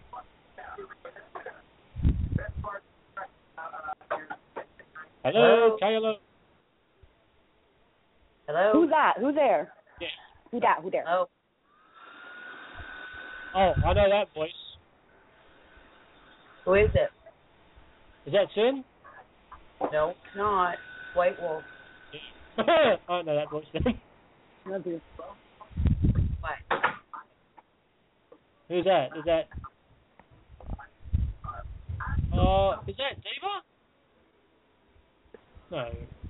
Hello? Hello? Okay, hello. Hello? Who's that? Who's there? Yeah. Who that? Who there? Oh, Oh, I know that voice. who is it? Is that Sin? No, it's not. White Wolf. I don't know that voice then. Love you. What? Who's that? Is that... Uh, is that Diva? No.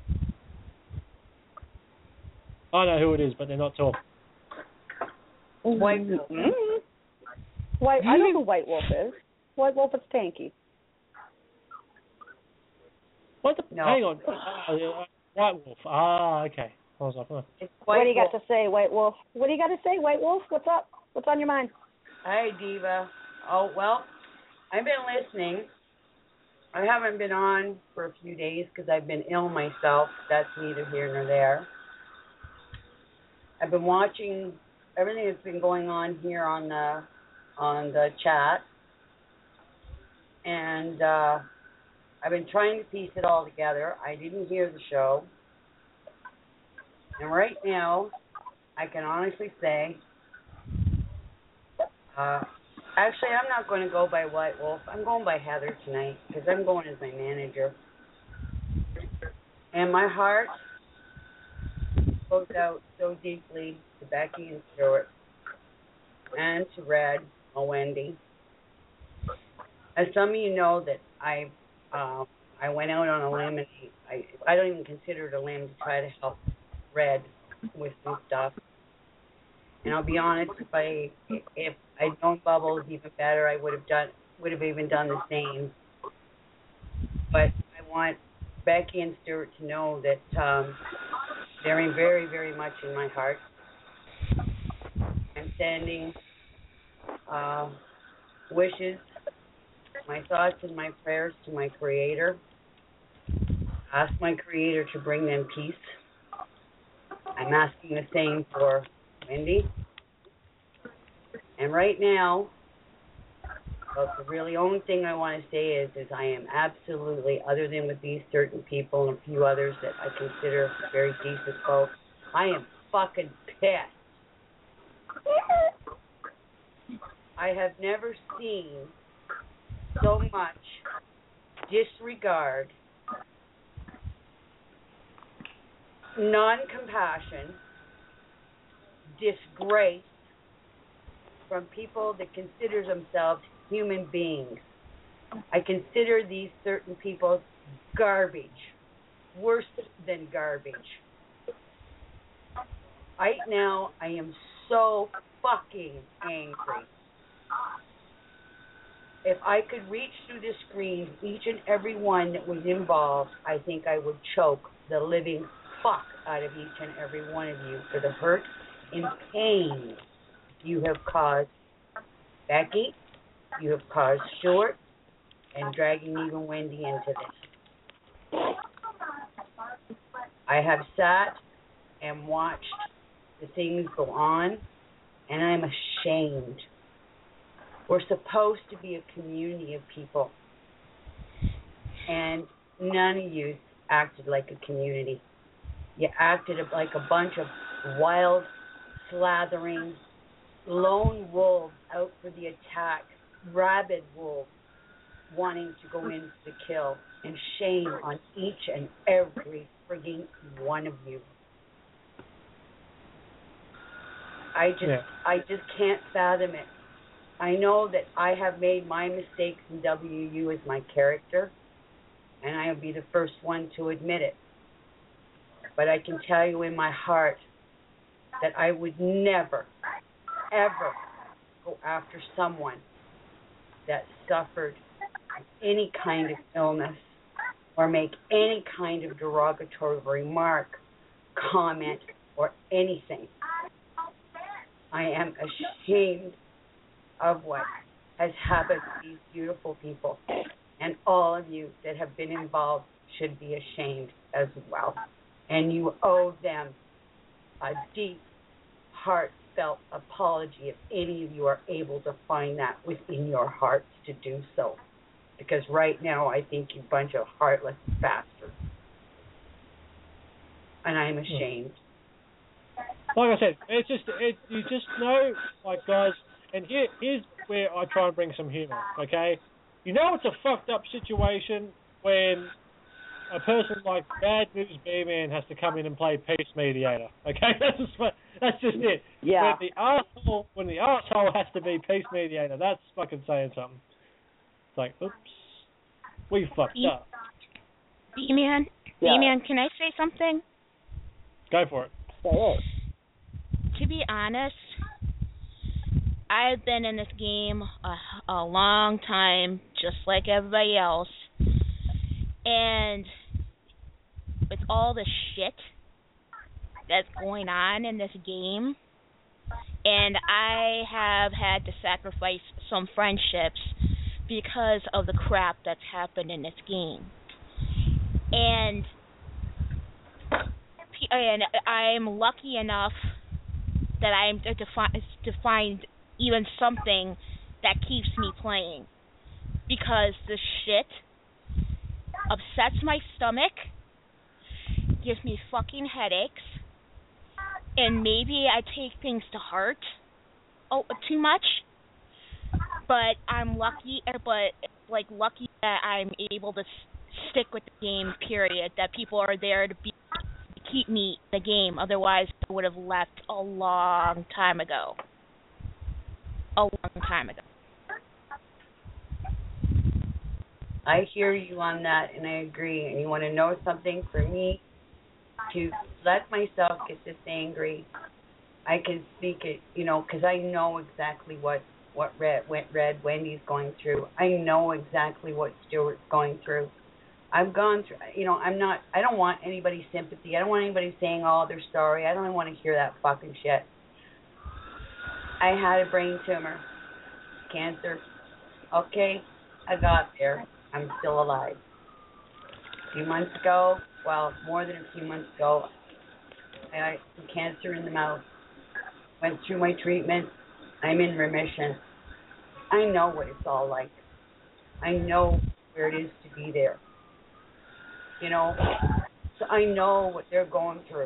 I know who it is, but they're not talking. White Wolf. Mm-hmm. White. I know who White Wolf is. White Wolf is Tanky. What the... No. Hang on. Uh, uh, White Wolf. Ah, okay. I was like, huh. It's White What do you Wolf. got to say, White Wolf? What do you got to say, White Wolf? What's up? What's on your mind? Hi, Diva. Oh, well, I've been listening. I haven't been on for a few days because I've been ill myself. That's neither here nor there. I've been watching everything that's been going on here on the on the chat, and uh, I've been trying to piece it all together. I didn't hear the show, and right now, I can honestly say, uh, actually, I'm not going to go by White Wolf. I'm going by Heather tonight because I'm going as my manager, and my heart goes out so deeply to Becky and Stuart and to Red or Wendy. As some of you know, that I uh, I went out on a limb, and I I don't even consider it a limb to try to help Red with some stuff. And I'll be honest, if I if I'd known Bubbles even better, I would have done would have even done the same. But I want Becky and Stuart to know that um, they're in very, very much in my heart. I'm sending uh, wishes, my thoughts and my prayers to my Creator. Ask my Creator to bring them peace. I'm asking the same for Wendy. And right now, well, the really only thing I want to say is, is I am absolutely, other than with these certain people and a few others that I consider very decent folks, I am fucking pissed. I have never seen so much disregard, non-compassion, disgrace from people that consider themselves human beings. I consider these certain people garbage, worse than garbage. Right now, I am so fucking angry. If I could reach through the screen, each and every one that was involved, I think I would choke the living fuck out of each and every one of you for the hurt and pain you have caused Becky, you have caused Stuart, and dragging even Wendy into this. I have sat and watched the things go on, and I'm ashamed. We're supposed to be a community of people, and none of you acted like a community. You acted like a bunch of wild, slathering, lone wolves out for the attack, rabid wolves wanting to go in to kill, and shame on each and every frigging one of you. I just, Yeah. I just can't fathom it. I know that I have made my mistakes in W U as my character, and I will be the first one to admit it. But I can tell you in my heart that I would never, ever go after someone that suffered any kind of illness or make any kind of derogatory remark, comment, or anything. I am ashamed of what has happened to these beautiful people. And all of you that have been involved should be ashamed as well. And you owe them a deep, heartfelt apology if any of you are able to find that within your hearts to do so. Because right now I think you bunch of heartless bastards. And I'm ashamed. Like I said, it's just it, you just know, like guys, and here here's where I try and bring some humour. Okay, you know it's a fucked up situation when a person like Bad News B-Man has to come in and play peace mediator. Okay, that's just what, that's just it. Yeah. When the arsehole, when the arsehole has to be peace mediator, that's fucking saying something. It's like, oops, we fucked B- up. B-Man, Yeah. B-Man, can I say something? Go for it. Say it. To be honest, I've been in this game a, a long time, just like everybody else. And with all the shit that's going on in this game, and I have had to sacrifice some friendships because of the crap that's happened in this game. And and I'm lucky enough that I'm to, fi- to find even something that keeps me playing, because the shit upsets my stomach, gives me fucking headaches, and maybe I take things to heart oh too much. But I'm lucky, but like lucky that I'm able to s- stick with the game. Period. That people are there to be to keep me in the game. Otherwise, I would have left a long time ago. A long time ago. I hear you on that, and I agree. And you want to know something? For me to let myself get this angry, I can speak it, you know, because I know exactly what what Red, what Red Wendy's going through. I know exactly what Stuart's going through. I've gone through, you know, I'm not, I don't want anybody's sympathy. I don't want anybody saying, oh, they're sorry. I don't even want to hear that fucking shit. I had a brain tumor, cancer. Okay, I got there. I'm still alive. A few months ago, well, more than a few months ago, I had some cancer in the mouth. Went through my treatment. I'm in remission. I know what it's all like. I know where it is to be there. You know, so I know what they're going through.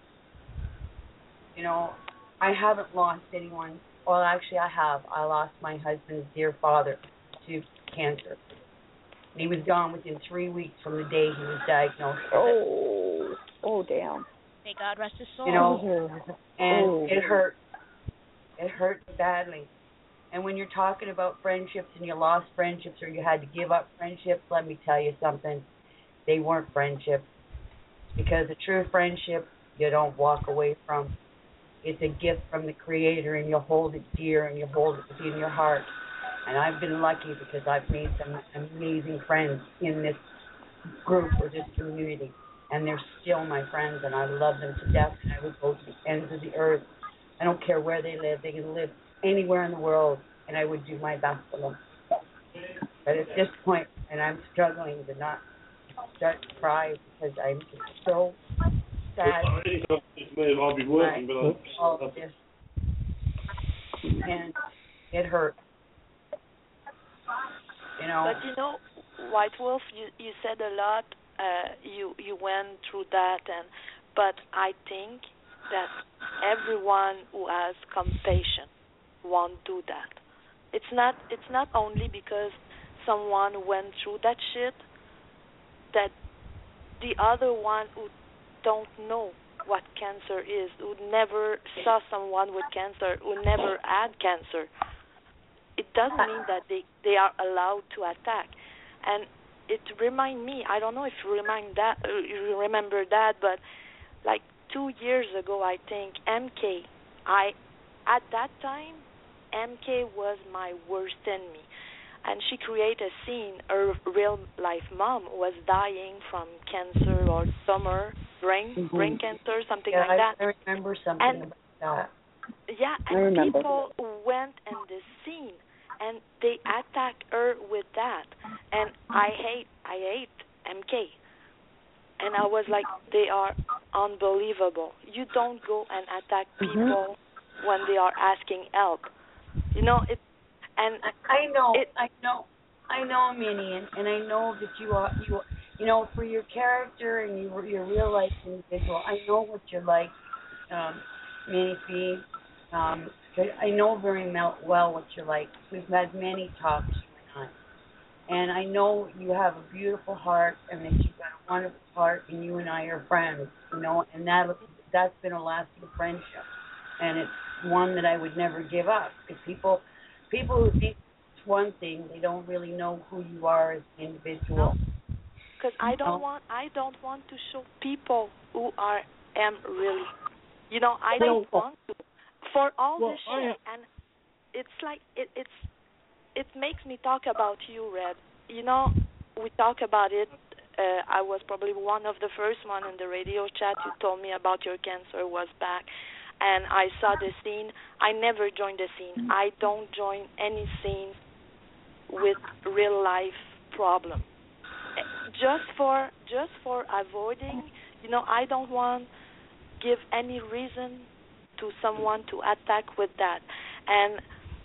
You know, I haven't lost anyone. Well, actually, I have. I lost my husband's dear father to cancer. He was gone within three weeks from the day he was diagnosed. Oh, oh, damn. May God rest his soul. You know, and Oh. it hurt. It hurt badly. And when you're talking about friendships and you lost friendships or you had to give up friendships, let me tell you something. They weren't friendships. Because a true friendship, you don't walk away from. It's a gift from the Creator, and you hold it dear and you hold it within your heart. And I've been lucky because I've made some amazing friends in this group or this community. And they're still my friends, and I love them to death. And I would go to the ends of the earth. I don't care where they live. They can live anywhere in the world, and I would do my best for them. But at this point, and I'm struggling to not start to cry because I'm just so sad. I'll be working, but I, all of this, and it hurts. You know. But you know, White Wolf, you you said a lot. Uh, you you went through that, and but I think that everyone who has compassion won't do that. It's not it's not only because someone went through that shit that the other one who don't know what cancer is, who never saw someone with cancer, who never had cancer, it doesn't mean that they, they are allowed to attack. And it remind me, I don't know if you remind that, uh, you remember that, but like two years ago, I think M K. I at that time, M K was my worst enemy, and she created a scene. Her real life mom was dying from cancer or tumor, brain Mhm. brain cancer, something Yeah, like I, that. I remember something And- about that. Yeah, I and remember. people went in the scene and they attacked her with that. And I hate, I hate M K. And I was like, they are unbelievable. You don't go and attack people Mhm. when they are asking help. You know it, and I, I know, it, I know, I know, Minnie, and, and I know that you are, you, you know, for your character and your your real life individual. I know what you're like, um, Minnie Fee. Um, I know very mel- well what you're like. We've had many talks, you and I, and I know you have a beautiful heart, and that you've got a wonderful heart, and you and I are friends, you know, and that that's been a lasting friendship, and it's one that I would never give up. Because people, people who think it's one thing, they don't really know who you are as an individual. because I don't No. want, I don't want to show people who I am really. You know, I Well, don't want to. For all well, this I- shit, and it's like it, it's it makes me talk about you, Red. You know, we talk about it. Uh, I was probably one of the first one in the radio chat. You told me about your cancer was back, and I saw the scene. I never joined the scene. I don't join any scene with real life problem. Just for just for avoiding, you know, I don't want give any reason to someone to attack with that. And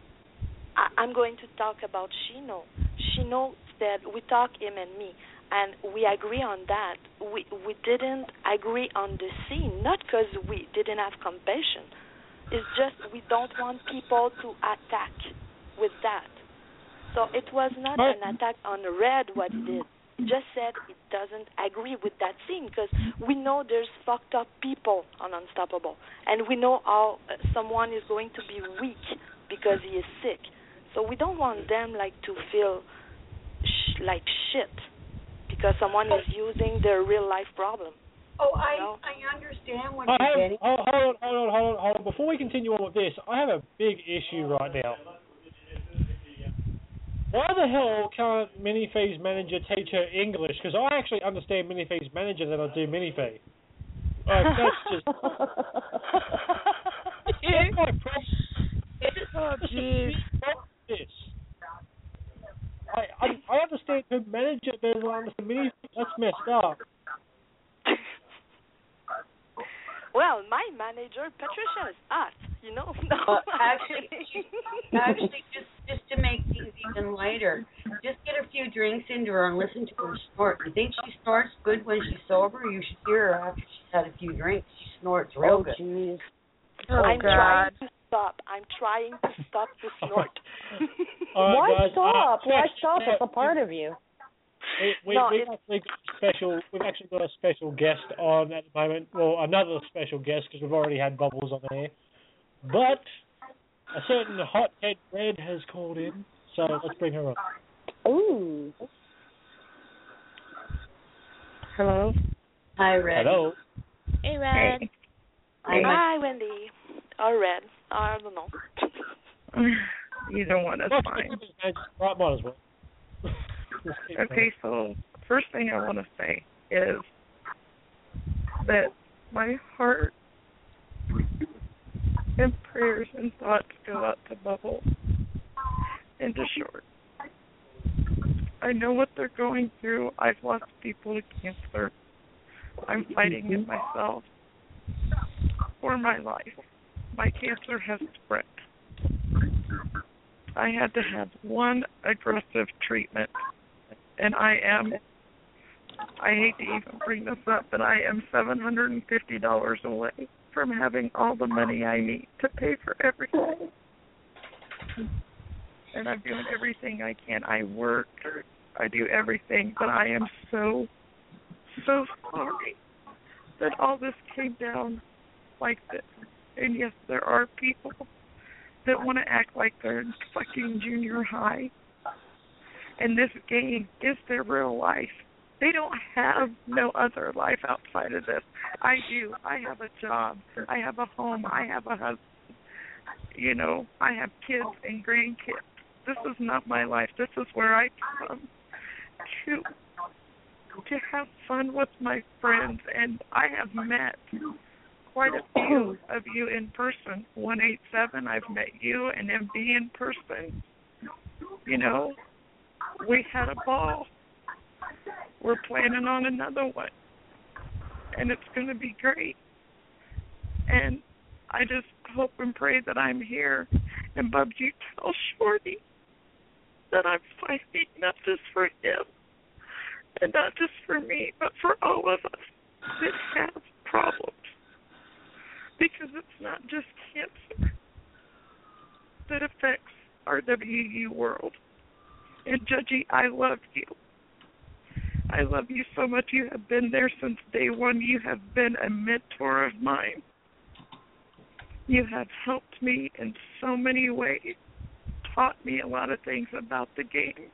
I, I'm going to talk about Shino. Shino said, we talk him and me, and we agree on that. We we didn't agree on the scene, not because we didn't have compassion. It's just we don't want people to attack with that. So it was not Right. an attack on Red what he did. He just said he doesn't agree with that scene because we know there's fucked up people on Unstoppable, and we know how uh, someone is going to be weak because he is sick. So we don't want them like to feel sh- like shit because someone is using their real life problem. Oh, I No. I understand what I you're have, getting. hold, hold on, hold on, hold on, hold on. Before we continue on with this, I have a big issue right now. Why the hell can't Minifee's manager teach her English? Because I actually understand Minifee's manager than I do Minifee. Like, that's just... that's my problem. Oh, jeez. This. I, I I understand her manager better than I understand Minifee. That's messed up. Well, my manager Patricia is hot, you know. No, Uh, actually, actually, just just to make things even lighter, just get a few drinks into her and listen to her snort. You think she snorts good when she's sober? You should hear her after she's had a few drinks. She snorts real Oh, good. jeez. Oh, I'm God. trying to stop. I'm trying to stop to snort. All right, Why guys, stop? uh, Why special- stop? It's a part of you. We, we, No, we've it's- actually got a special. We've actually got a special guest on at the moment. Well, another special guest because we've already had Bubbles on there. But a certain hothead Red has called in, so let's bring her on. Ooh. Hello. Hi, Red. Hello. Hey, Red. Hey. Hi, my- Hi, Wendy. Or Red. I don't know. Either one is Well, fine. Right, might as well. Okay, so first thing I want to say is that my heart and prayers and thoughts go out to Bubble and to Short. I know what they're going through. I've lost people to cancer. I'm fighting it myself for my life. My cancer has spread. I had to have one aggressive treatment, and I am, I hate to even bring this up, but I am seven hundred fifty dollars away from having all the money I need to pay for everything. And I'm doing everything I can. I work, I do everything, but I am so, so sorry that all this came down like this. And yes, there are people that want to act like they're in fucking junior high. And this game is their real life. They don't have no other life outside of this. I do. I have a job. I have a home. I have a husband. You know, I have kids and grandkids. This is not my life. This is where I come to to have fun with my friends, and I have met quite a few of you in person. one eighty-seven, I've met you and M D in person. You know, we had a ball. We're planning on another one, and it's going to be great. And I just hope and pray that I'm here. And Bubs, you tell Shorty that I'm fighting not just for him and not just for me, but for all of us that have problems. Because it's not just cancer that affects our W U world. And Judgy, I love you. I love you so much. You have been there since day one. You have been a mentor of mine. You have helped me in so many ways, taught me a lot of things about the game.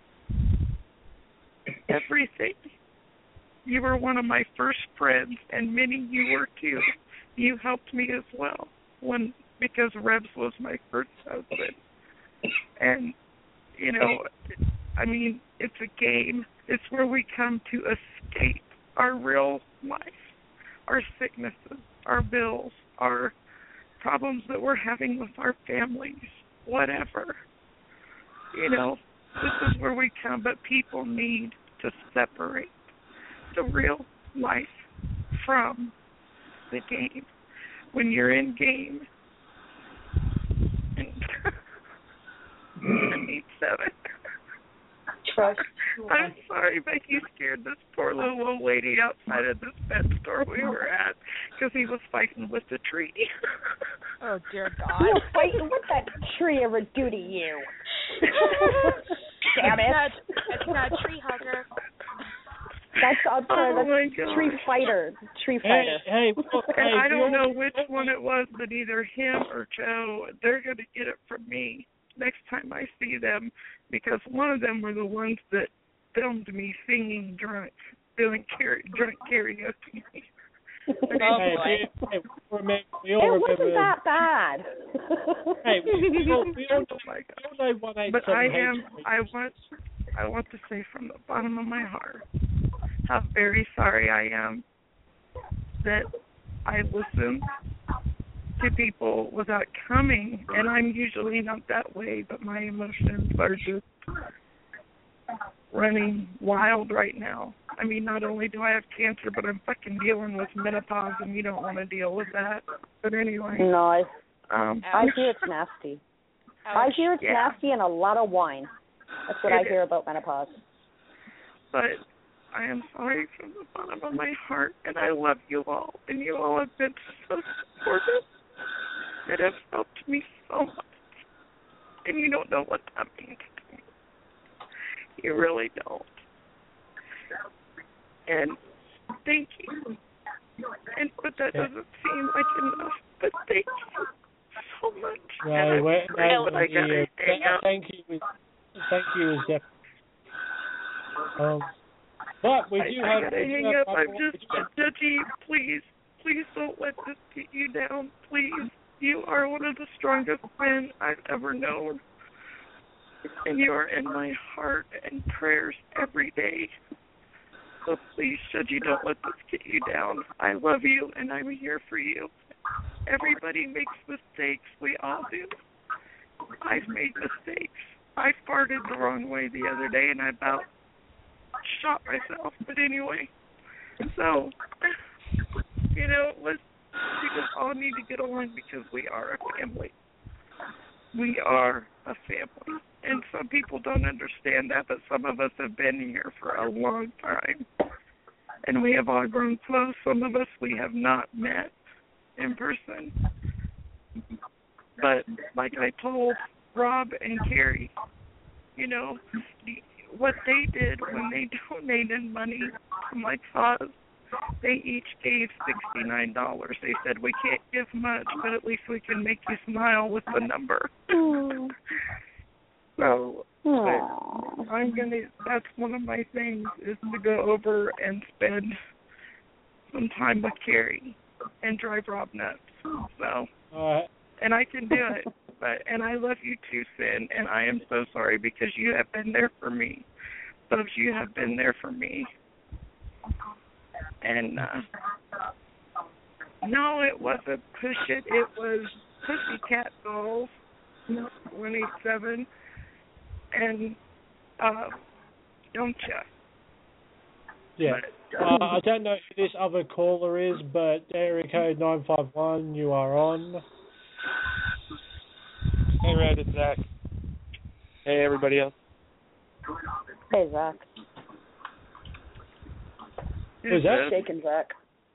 Everything. You were one of my first friends, and Minnie, you were too. You helped me as well, when because Rebs was my first husband. And, you know, I mean, it's a game. It's where we come to escape our real life, our sicknesses, our bills, our problems that we're having with our families, whatever. You know, this is where we come, but people need to separate the real life from the game. When you're in game, and I need seven. Trust. I'm sorry, but you scared this poor little old lady outside of this pet store we were at because he was fighting with the tree. Oh, dear God. You were fighting with that tree ever do to you? Damn it. That's not, that's not a tree hugger. That's, uh, oh that's my God. tree fighter. Tree fighter. Hey, hey, look, hey, and I don't you- know which one it was, but either him or Joe, they're going to get it from me next time I see them, because one of them were the ones that filmed me singing drunk, doing karaoke, drunk karaoke. Hey, hey, hey, we remember, we all It remember. wasn't that bad. Hey, we all, we all, Oh my God. we all know one eight But seven I am, H. I want, I want to say from the bottom of my heart how very sorry I am that I listened to people without coming, and I'm usually not that way, but my emotions are just running wild right now. I mean, not only do I have cancer, but I'm fucking dealing with menopause, and you don't want to deal with that. But anyway. No, I, Um, I hear it's nasty. I hear it's yeah. nasty and a lot of wine. That's what It I is. hear about menopause. But I am sorry from the bottom of my heart, and I love you all, and you all have been so supportive. It has helped me so much, and you don't know what that means to me. You really don't. And thank you. And but that doesn't seem like enough. But thank you so much. No, and I'm wait, afraid no, that I gotta you, hang up. thank you, is- thank you is definitely. Um, but we I, do I have. gotta we do hang have up. I'm one more- just, Judgy, please, please don't let this get you down. Please, you are one of the strongest men I've ever known, and you are in my heart and prayers every day. So please, Judgy, don't let this get you down. I love you, and I'm here for you. Everybody makes mistakes. We all do. I've made mistakes. I farted the wrong way the other day, and I about shot myself. But anyway, so, you know, let's, we just all need to get along because we are a family. We are a family. And some people don't understand that, but some of us have been here for a long time. And we have all grown close. Some of us we have not met in person. But like I told Rob and Carrie, you know, what they did when they donated money to my cause, they each gave sixty-nine dollars. They said, we can't give much, but at least we can make you smile with the number. So but I'm going to, that's one of my things, is to go over and spend some time with Carrie and drive Rob nuts. So, All right. and I can do it. But and I love you too, Sin, and I am so sorry because you have been there for me. Both of you have been there for me. And uh, no, it wasn't Push It. It was Pussycat Dolls, one eighty-seven, and uh, Don't Ya. Yeah. But, uh, I don't know who this other caller is, but area code nine five one, you are on. Hey, Red, it's Zach. Hey, everybody else. Hey, Zach. Who's that? Jake and Zach.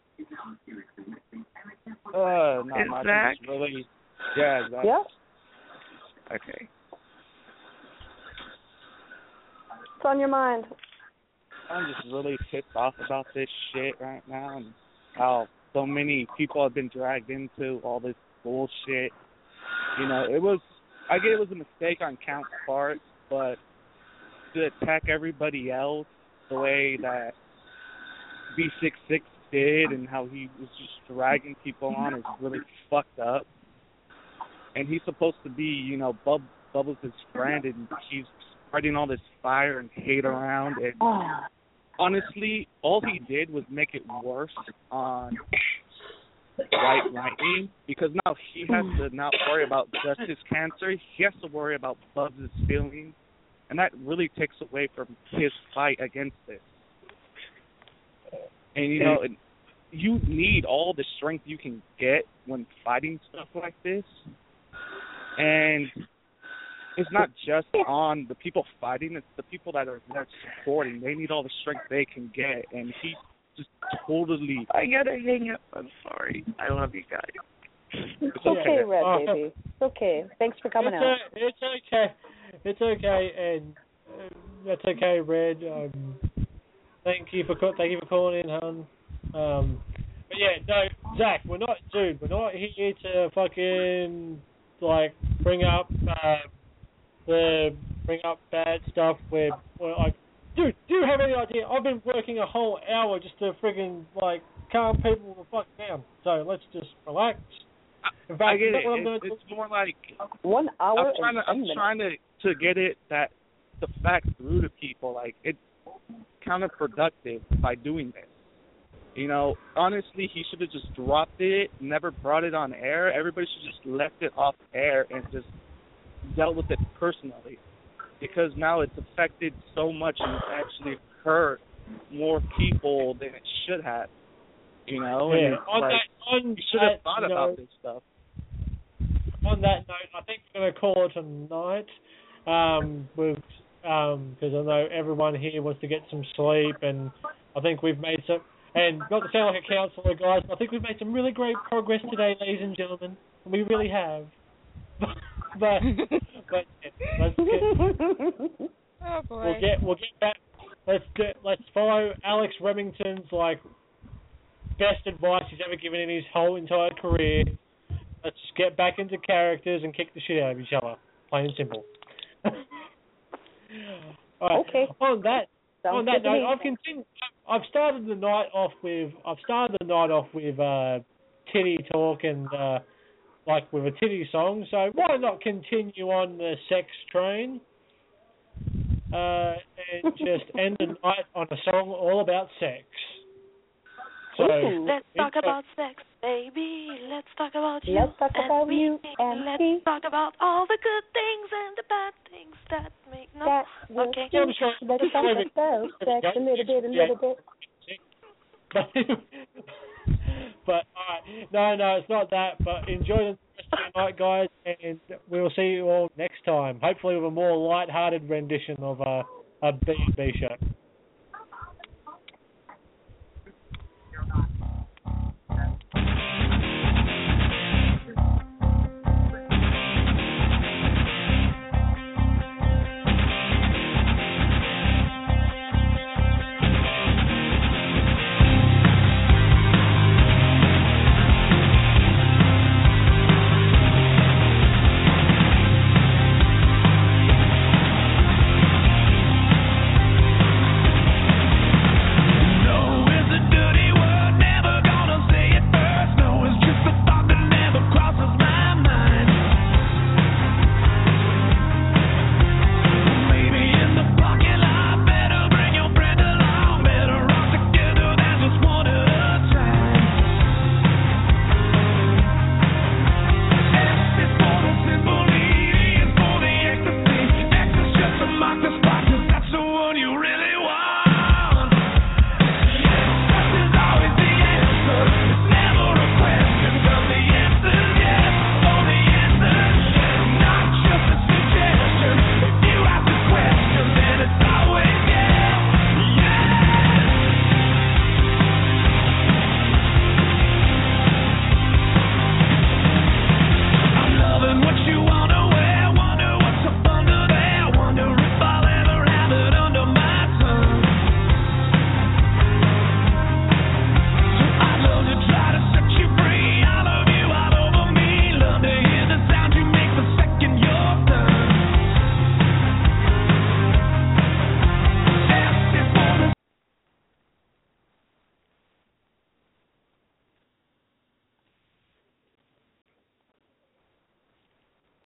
Uh, not Is much. Zach? Just really, yeah, Zach. Yeah? Okay. What's on your mind? I'm just really pissed off about this shit right now and how so many people have been dragged into all this bullshit. You know, it was, I get it was a mistake on Count's part, but to attack everybody else the way that B sixty-six did and how he was just dragging people on is really fucked up. And he's supposed to be, you know, Bub, Bubba's his friend, and he's spreading all this fire and hate around. And honestly, all he did was make it worse on White Lightning, because now he has to not worry about just his cancer. He has to worry about Bub's feelings, and that really takes away from his fight against it. And, you know, you need all the strength you can get when fighting stuff like this. And it's not just on the people fighting, it's the people that are there supporting. They need all the strength they can get. And he just totally... I gotta hang up. I'm sorry. I love you guys. It's okay, Red Uh, baby. It's okay. Thanks for coming it's out. A, it's okay. It's okay, and uh, that's okay, Red. Um, thank you for ca- thank you for calling in, hon. Um, but yeah, no, Zach, we're not, dude. We're not here to fucking like bring up uh, the bring up bad stuff. We're, we're like, dude, do you have any idea? I've been working a whole hour just to friggin' like calm people the fuck down. So let's just relax. In fact, I get you know it. what I'm It's, gonna it's more like One hour I'm trying and to I'm ten minutes. trying to to get it that the facts through to people. Like, it's counterproductive by doing this. You know, honestly, he should have just dropped it, never brought it on air. Everybody should just left it off air and just dealt with it personally, because now it's affected so much and it's actually hurt more people than it should have. You know, Yeah. and it's On like, that, on you should have that thought note, about this stuff. On that note, I think we're going to call it a night. Um, with um, because I know everyone here wants to get some sleep, and I think we've made some. And not to sound like a counsellor, guys, but I think we've made some really great progress today, ladies and gentlemen. We really have. but but yeah, let's get. Oh boy. We'll get we'll get back. Let's get, let's follow Alex Remington's like best advice he's ever given in his whole entire career. Let's get back into characters and kick the shit out of each other. Plain and simple. All right. Okay. On that Sounds on that good to note, me. I've continued. I've started the night off with. I've started the night off with uh, titty talk and uh, like with a titty song. So why not continue on the sex train? Uh, and just end the night on a song all about sex. So Let's talk it's, about sex, baby. Let's talk about you. Let's talk and about me. you and Let's me. talk about all the good things and the bad things that make no. That will Okay. Yeah, I'm sure- Let's talk about sex a little bit, a little bit. But, but alright, no, no, it's not that. But enjoy the rest of your night, guys, and we'll see you all next time. Hopefully with a more light-hearted rendition of uh, a B and B show.